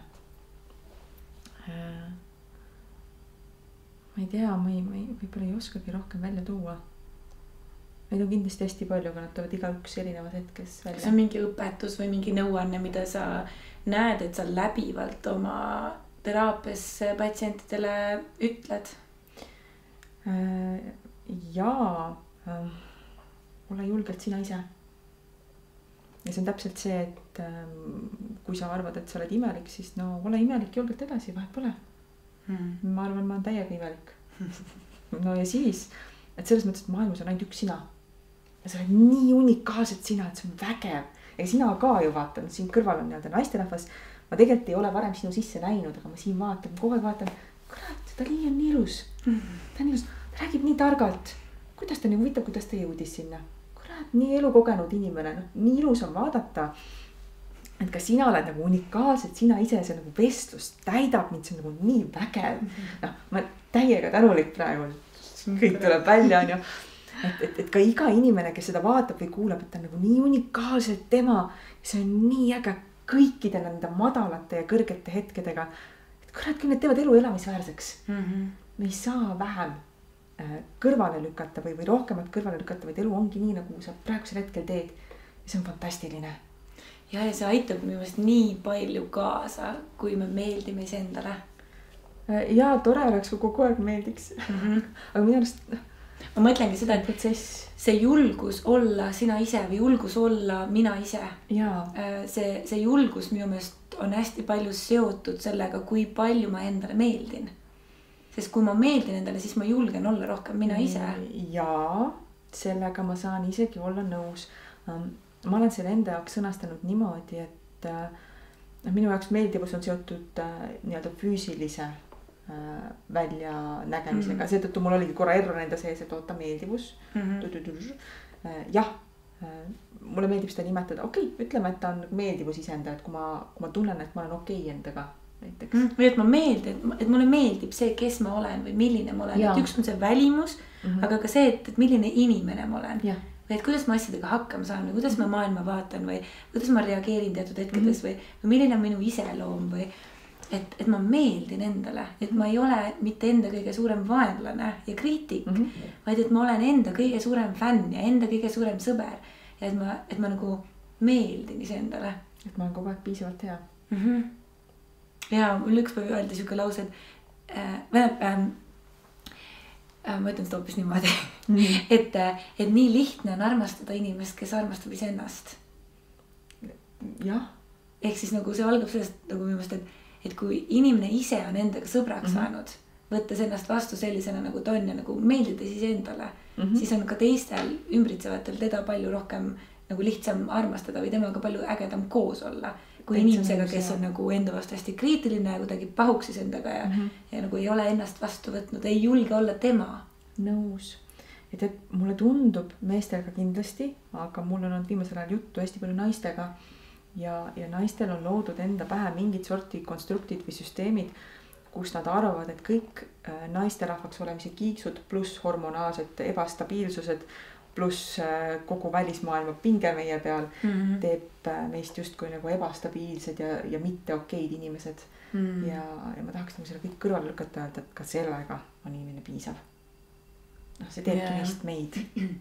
Speaker 2: Ma ei tea, ma võib-olla ei oskagi rohkem välja tuua. Neid on kindlasti hästi palju, aga nad tulevad igaüks erinevas hetkes välja.
Speaker 1: See on mingi õpetus või mingi nõuanne, mida sa näed, et sa läbivalt oma teraapias patsientidele ütled?
Speaker 2: Jaa, ole julgelt sina ise. Ja see on täpselt see, et kui sa arvad, et sa oled imelik, siis ole imelik julgelt edasi, vahet pole. Ma arvan, ma olen täiega imelik. Ja siis, et selles mõttes, et maailmas on ainult üks sina. Ja sa oled nii unikaalselt sina, et see on vägev. Ega sina ka ju vaatan, siin kõrval on naisterahvas. Ma tegelikult ei ole varem sinu sisse näinud, aga ma siin vaatan, kogu aeg vaatan. Kurat, ta on nii ilus. Ta on ilus, ta räägib nii targalt. Kuidas ta nii huvitav, kuidas ta jõudis sinna? Kurat, nii elukogenud inimene. Nii ilus on vaadata, et ka sina oled nagu unikaalselt sina ise, see nagu vestlus täidab mind, see on nagu nii vägev. Ma täiega tänulik praegu, kõik tuleb välja, on ju. Et ka iga inimene, kes seda vaatab või kuulab, et ta on nagu nii unikaalselt tema, see on nii äge kõikidel nende madalate ja kõrgete hetkedega, et kurat küll need teevad elu elamisväärseks. Me ei saa vähem kõrvale lükata või rohkemat kõrvale lükata, vaid elu ongi nii, nagu sa praegusel hetkel teed. Ja see on fantastiline.
Speaker 1: Ja see aitab minu meelest nii palju kaasa, kui me meeldime iseendale.
Speaker 2: Ja tore oleks, kui kogu aeg meeldiks. Aga minu arust
Speaker 1: ma mõtlengi seda, et see julgus olla sina ise või julgus olla mina ise. See julgus minu meelest on hästi palju seotud sellega, kui palju ma endale meeldin. Sest kui ma meeldin endale, siis ma julgen olla rohkem mina ise.
Speaker 2: Ja sellega ma saan isegi olla nõus. Ma olen selle enda jaoks sõnastanud niimoodi, et minu jaoks meeldivus on seotud nii-öelda füüsilise välja nägemisega. Seetõttu mul oligi korra error enda sees, et oota meeldivus. Jah, mulle meeldib seda nimetada. Okei, ütleme, et ta on meeldivus iseenda, et kui ma tunnen, et ma olen okei endaga. näiteks.
Speaker 1: Või et ma meeldin, et mulle meeldib see, kes ma olen või milline ma olen. Et üks on see välimus, aga ka see, et milline inimene ma olen. Või et kuidas ma asjadega hakkama saan või kuidas ma maailma vaatan või kuidas ma reageerin teatud hetkedes või milline on minu iseloom või et ma meeldin endale, et ma ei ole mitte enda kõige suurem vaenlane ja kriitik, vaid et ma olen enda kõige suurem fänn ja enda kõige suurem sõber ja et ma nagu meeldin iseendale.
Speaker 2: Et ma olen kogu aeg piisavalt hea.
Speaker 1: Ja mul üks päev öeldi siuke lause, et ma ütlen seda hoopis niimoodi, et nii lihtne on armastada inimest, kes armastab iseennast.
Speaker 2: Jah.
Speaker 1: Ehk siis nagu see algab sellest nagu minu meelest, et kui inimene ise on endaga sõbraks saanud, võttes ennast vastu sellisena nagu ta on ja nagu meeldides iseendale, siis on ka teistel ümbritsevatel teda palju rohkem nagu lihtsam armastada või temaga palju ägedam koos olla. Kui inimesega, kes on nagu enda vastu hästi kriitiline ja kuidagi pahuksis endaga ja nagu ei ole ennast vastu võtnud, ei julge olla tema.
Speaker 2: Nõus. Et mulle tundub meestega kindlasti, aga mul on olnud viimasel ajal juttu hästi palju naistega ja naistel on loodud enda pähe mingid sorti konstruktid või süsteemid, kus nad arvavad, et kõik naisterahvaks olemise kiiksud pluss hormonaalsed ebastabiilsused pluss kogu välismaailma pinge meie peal teeb meist justkui nagu ebastabiilsed ja mitte okeid inimesed. Ja ma tahaks nagu selle kõik kõrvale lükata öelda, et ka sellega on inimene piisav. See teebki meist meid.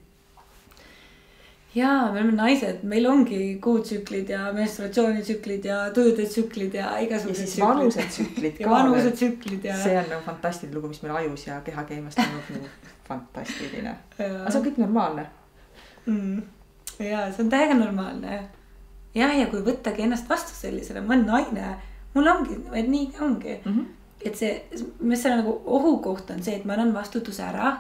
Speaker 1: Jaa, me oleme naised, meil ongi kuutsüklid ja menstruatsioonitsüklid ja tujudetsüklid ja igasugused
Speaker 2: tsüklid. Ja siis vanusetsüklid ka.
Speaker 1: Ja vanusetsüklid ja...
Speaker 2: See on nagu fantastiline lugu, mis meil ajus ja kehakeemast on nagu fantastiline. Aga see on kõik normaalne.
Speaker 1: Jaa, see on täiega normaalne. Ja kui võttagi ennast vastu sellisele, ma olen naine, mul ongi, et nii ongi. Et see, mis selle nagu ohukoht on see, et ma annan vastutuse ära.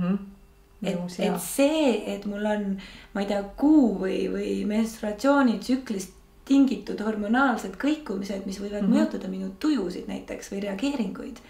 Speaker 1: Et see, et mul on, ma ei tea, kuu või menstruatsioonitsüklist tingitud hormonaalsed kõikumised, mis võivad mõjutada minu tujusid näiteks või reageeringuid.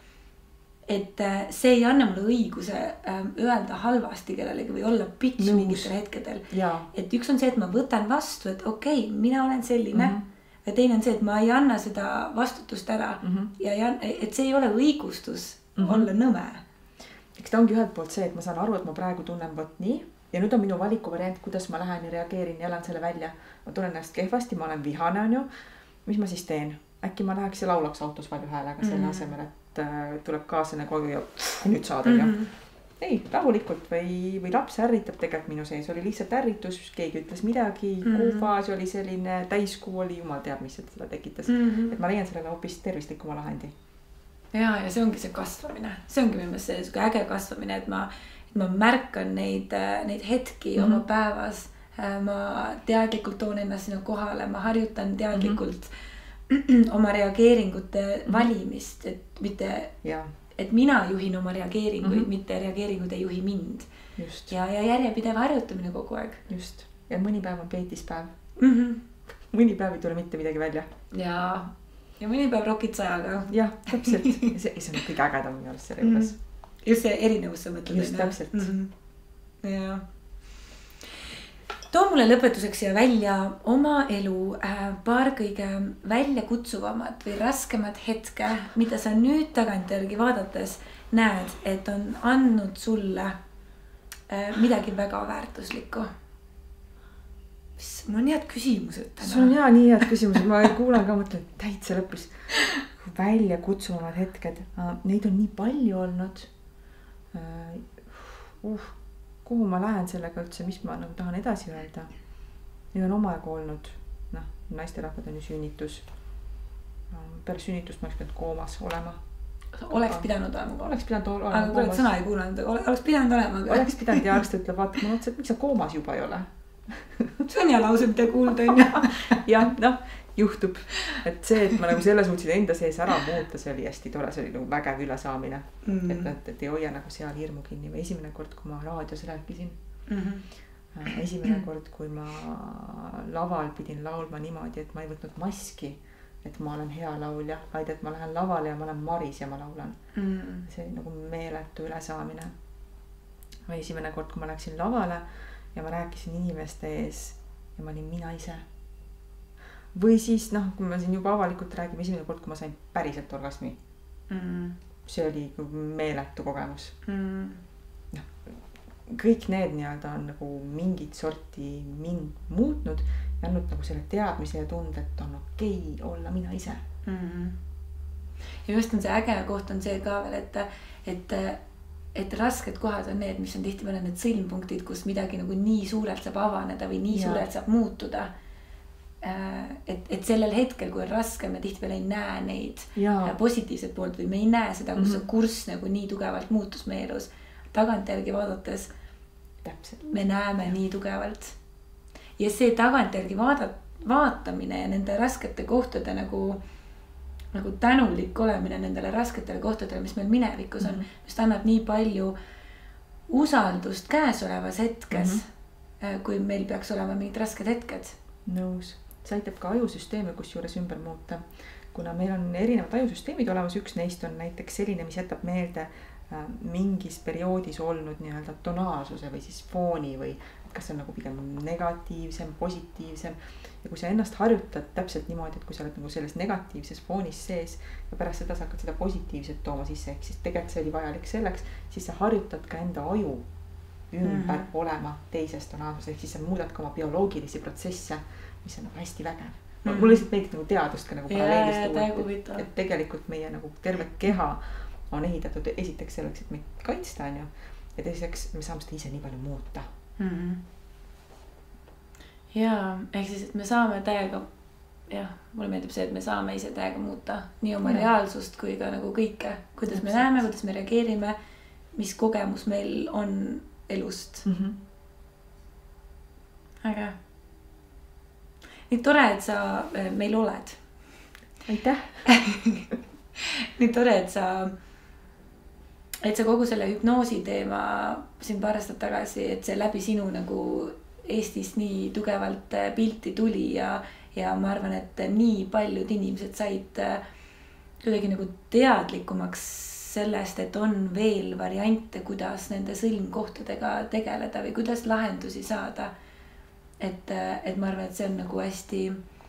Speaker 1: Et see ei anna mulle õiguse öelda halvasti kellelegi või olla bitch mingitel hetkedel. Et üks on see, et ma võtan vastu, et okei, mina olen selline. Ja teine on see, et ma ei anna seda vastutust ära. Ja et see ei ole õigustus olla nõme.
Speaker 2: Eks ta ongi ühelt poolt see, et ma saan aru, et ma praegu tunnen võt nii ja nüüd on minu valiku variant, kuidas ma lähen ja reageerin ja elan selle välja. Ma tunnen ennast kehvasti, ma olen vihane on ju. Mis ma siis teen? Äkki ma läheks ja laulaks autos palju häälega selle asemel, et tuleb kaaslane koju ja nüüd saadel ja ei, rahulikult või laps ärritab tegelikult minu sees. Oli lihtsalt ärritus, keegi ütles midagi, kuufaas oli selline, täiskuu oli, jumal teab, mis seda tekitas. Et ma leian sellele hoopis tervislikuma lahendi.
Speaker 1: Ja see ongi see kasvamine. See ongi minu meelest see äge kasvamine, et ma märkan neid hetki oma päevas. Ma teadlikult toon ennast sinna kohale, ma harjutan teadlikult oma reageeringute valimist, et mitte, et mina juhin oma reageeringuid, mitte reageeringud ei juhi mind.
Speaker 2: Just.
Speaker 1: Ja järjepidev harjutamine kogu aeg.
Speaker 2: Just. Ja mõni päev on peitispäev. Mõni päev ei tule mitte midagi välja.
Speaker 1: Ja mõni päev rokid sajaga.
Speaker 2: Jah, täpselt. See on kõik ägedam minu arust selle juures.
Speaker 1: Just see erinevus sa mõtled.
Speaker 2: Just täpselt.
Speaker 1: Ja. Too mulle lõpetuseks siia välja oma elu paar kõige väljakutsuvamat või raskemat hetke, mida sa nüüd tagantjärgi vaadates näed, et on andnud sulle midagi väga väärtuslikku. Mul on head küsimused täna.
Speaker 2: Sul on nii head küsimused. Ma kuulan ka, mõtlen täitsa lõpus. Välja kutsuvamad hetked. Neid on nii palju olnud. Kuhu ma lähen sellega üldse, mis ma nagu tahan edasi öelda. Neid on omaegu olnud. Naisterahvad on ju sünnitus. Pärast sünnitust ma oleks pidanud koomas olema.
Speaker 1: Oleks pidanud olema.
Speaker 2: Oleks pidanud olema.
Speaker 1: Aga kuule, sõna ei kuulanud. Oleks pidanud olema.
Speaker 2: Oleks pidanud ja arst ütleb, vaata ma mõtlesin, et miks sa koomas juba ei ole.
Speaker 1: See on hea lause, mida kuulda on.
Speaker 2: Ja juhtub. Et see, et ma nagu selle suutsin enda sees ära muuta, see oli hästi tore, see oli nagu vägev ülesaamine. Et ei hoia nagu seal hirmu kinni. Või esimene kord, kui ma raadios rääkisin. Esimene kord, kui ma laval pidin laulma niimoodi, et ma ei võtnud maski, et ma olen hea laulja, vaid et ma lähen lavale ja ma olen Maris ja ma laulan. See oli nagu meeletu ülesaamine. Või esimene kord, kui ma läksin lavale ja ma rääkisin inimeste ees ja ma olin mina ise. või siis noh, kui ma siin juba avalikult räägime, esimene kord, kui ma sain päriselt orgasmi. See oli meeletu kogemus. Kõik need nii-öelda on nagu mingit sorti mind muutnud ja andnud nagu selle teadmise ja tunde, et on okei olla mina ise.
Speaker 1: Ja just on see äge koht on see ka veel, et rasked kohad on need, mis on tihtipeale need sõlmpunktid, kus midagi nagu nii suurelt saab avaneda või nii suurelt saab muutuda. Et sellel hetkel, kui on raske, me tihtipeale ei näe neid positiivset poolt või me ei näe seda, kus see kurss nagu nii tugevalt muutus meie elus. Tagantjärgi vaadates me näeme nii tugevalt. Ja see tagantjärgi vaatamine ja nende raskete kohtade nagu tänulik olemine nendele rasketele kohtadele, mis meil minevikus on, mis annab nii palju usaldust käesolevas hetkes, kui meil peaks olema mingid rasked hetked.
Speaker 2: Nõus. See aitab ka ajusüsteemi kus juures ümber muuta. Kuna meil on erinevad ajusüsteemid olemas, üks neist on näiteks selline, mis jätab meelde mingis perioodis olnud nii-öelda tonaalsuse või siis fooni või kas see on nagu pigem negatiivsem, positiivsem. Ja kui sa ennast harjutad täpselt niimoodi, et kui sa oled nagu selles negatiivses foonis sees ja pärast seda sa hakkad seda positiivset tooma sisse, ehk siis tegelikult see oli vajalik selleks, siis sa harjutad ka enda aju ümber olema teises tonaalsuses, ehk siis sa muudad ka oma bioloogilisi protsesse, mis on nagu hästi vägev. Mul lihtsalt meeldib nagu teadust ka nagu paralleelist, et tegelikult meie nagu terve keha on ehitatud esiteks selleks, et meid kaitsta on ju, ja teiseks me saame seda ise nii palju muuta.
Speaker 1: Jaa, ehk siis, et me saame täiega, jah, mulle meeldib see, et me saame ise täiega muuta nii oma reaalsust kui ka nagu kõike, kuidas me näeme, kuidas me reageerime, mis kogemus meil on elust. Aga nii tore, et sa meil oled.
Speaker 2: Aitäh!
Speaker 1: Nii tore, et sa kogu selle hüpnoosi teema siin paar aastat tagasi, et see läbi sinu nagu Eestis nii tugevalt pilti tuli ja ma arvan, et nii paljud inimesed said kuidagi nagu teadlikumaks sellest, et on veel variante, kuidas nende sõlmkohtadega tegeleda või kuidas lahendusi saada. Et ma arvan, et see on nagu hästi,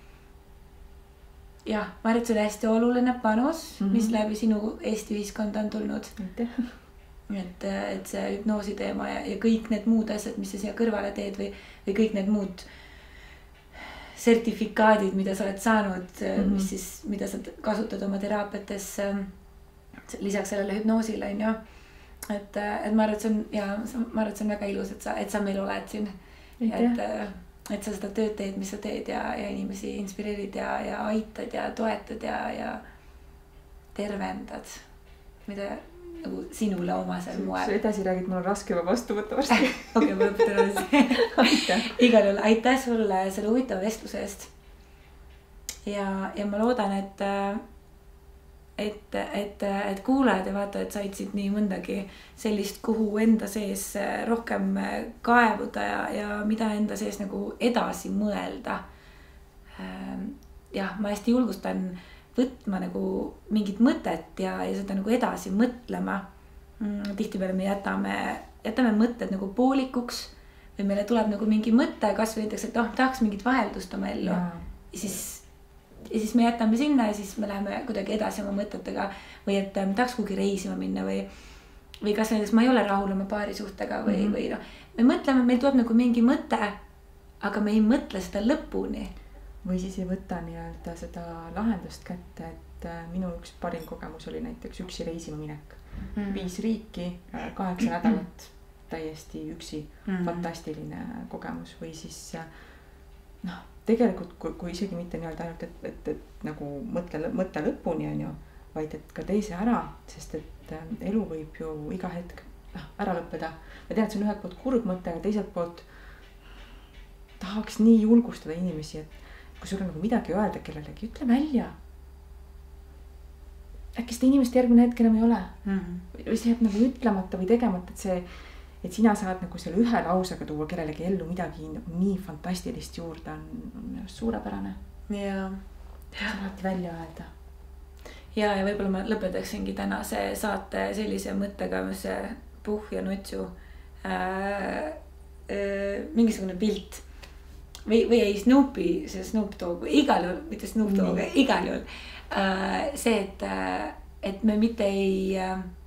Speaker 1: jah, ma arvan, et see oli hästi oluline panus, mis läbi sinu Eesti ühiskonda on tulnud. Et see hüpnoosi teema ja kõik need muud asjad, mis sa siia kõrvale teed või kõik need muud sertifikaadid, mida sa oled saanud, mida sa kasutad oma teraapiates lisaks sellele hüpnoosile, on ju. Et ma arvan, et see on, ja ma arvan, et see on väga ilus, et sa meil oled siin. Et sa seda tööd teed, mis sa teed ja inimesi inspireerid ja aitad ja toetad ja tervendad, mida nagu sinule omasel moel.
Speaker 2: Edasi räägid, mul on raske juba vastu võtta varsti.
Speaker 1: Okei, ma lõpetan edasi. Igal juhul, aitäh sulle selle huvitava vestluse eest. Ja ma loodan, et kuulajad ja vaatajad said siit nii mõndagi sellist, kuhu enda sees rohkem kaevuda ja mida enda sees nagu edasi mõelda. Jah, ma hästi julgustan võtma nagu mingit mõtet ja seda nagu edasi mõtlema. Tihtipeale me jätame mõtted nagu poolikuks või meile tuleb nagu mingi mõte, kas või näiteks, et tahaks mingit vaheldust oma ellu. Ja siis me jätame sinna ja siis me läheme kuidagi edasi oma mõtetega või et me tahaks kuhugi reisima minna või kas näiteks ma ei ole rahul oma paarisuhtega või no. Me mõtleme, meil tuleb nagu mingi mõte, aga me ei mõtle seda lõpuni.
Speaker 2: Või siis ei võta nii-öelda seda lahendust kätte, et minu üks parim kogemus oli näiteks üksi reisima minek. 5 riiki, 8 nädalat, täiesti üksi, fantastiline kogemus. Või siis tegelikult, kui isegi mitte nii-öelda ainult, et nagu mõtle lõpuni on ju, vaid et ka tee see ära, sest et elu võib ju iga hetk ära lõppeda. Ma tean, et see on ühelt poolt kurb mõte ja teiselt poolt tahaks nii julgustada inimesi, et kui sul on nagu midagi öelda kellelegi, ütle välja. Äkki seda inimest järgmine hetk enam ei ole. Või see jääb nagu ütlemata või tegemata, et sina saad nagu selle ühe lausega tuua kellelegi ellu midagi nii fantastilist juurde on suurepärane.
Speaker 1: Ja
Speaker 2: alati välja öelda.
Speaker 1: Ja võib-olla ma lõpetaksingi tänase saate sellise mõttega, mis Puh ja Nutsu mingisugune pilt. või ei Snoopi, see Snoop Dogg, igal juhul, mitte Snoop Dogg, igal juhul. See, et me mitte ei,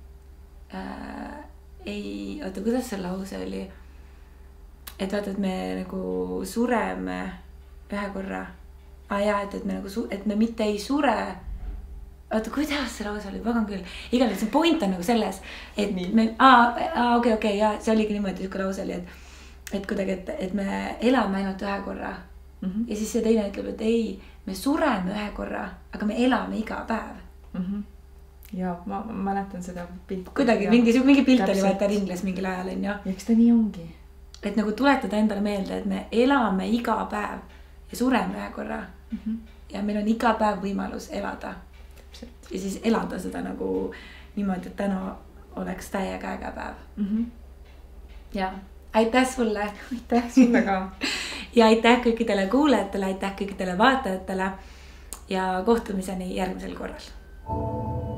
Speaker 1: oota, kuidas see lause oli? Et vaata, et me nagu sureme ühe korra. Et me nagu, et me mitte ei sure. Oota, kuidas see lause oli? Pagan küll. Igal juhul see point on nagu selles, et me, okei, ja see oligi niimoodi, siuke lause oli, et kuidagi, et me elame ainult ühe korra. Ja siis see teine ütleb, et ei, me sureme ühe korra, aga me elame iga päev.
Speaker 2: Ja ma mäletan seda pilti.
Speaker 1: Kuidagi mingi pilt oli vaata ringles mingil ajal, on ju.
Speaker 2: Ja eks ta nii ongi.
Speaker 1: Et nagu tuletada endale meelde, et me elame iga päev ja sureme ühe korra. Ja meil on iga päev võimalus elada. Ja siis elada seda nagu niimoodi, et täna oleks täiega äge päev. Ja aitäh sulle.
Speaker 2: Aitäh sulle ka.
Speaker 1: Ja aitäh kõikidele kuulajatele, aitäh kõikidele vaatajatele ja kohtumiseni järgmisel korral.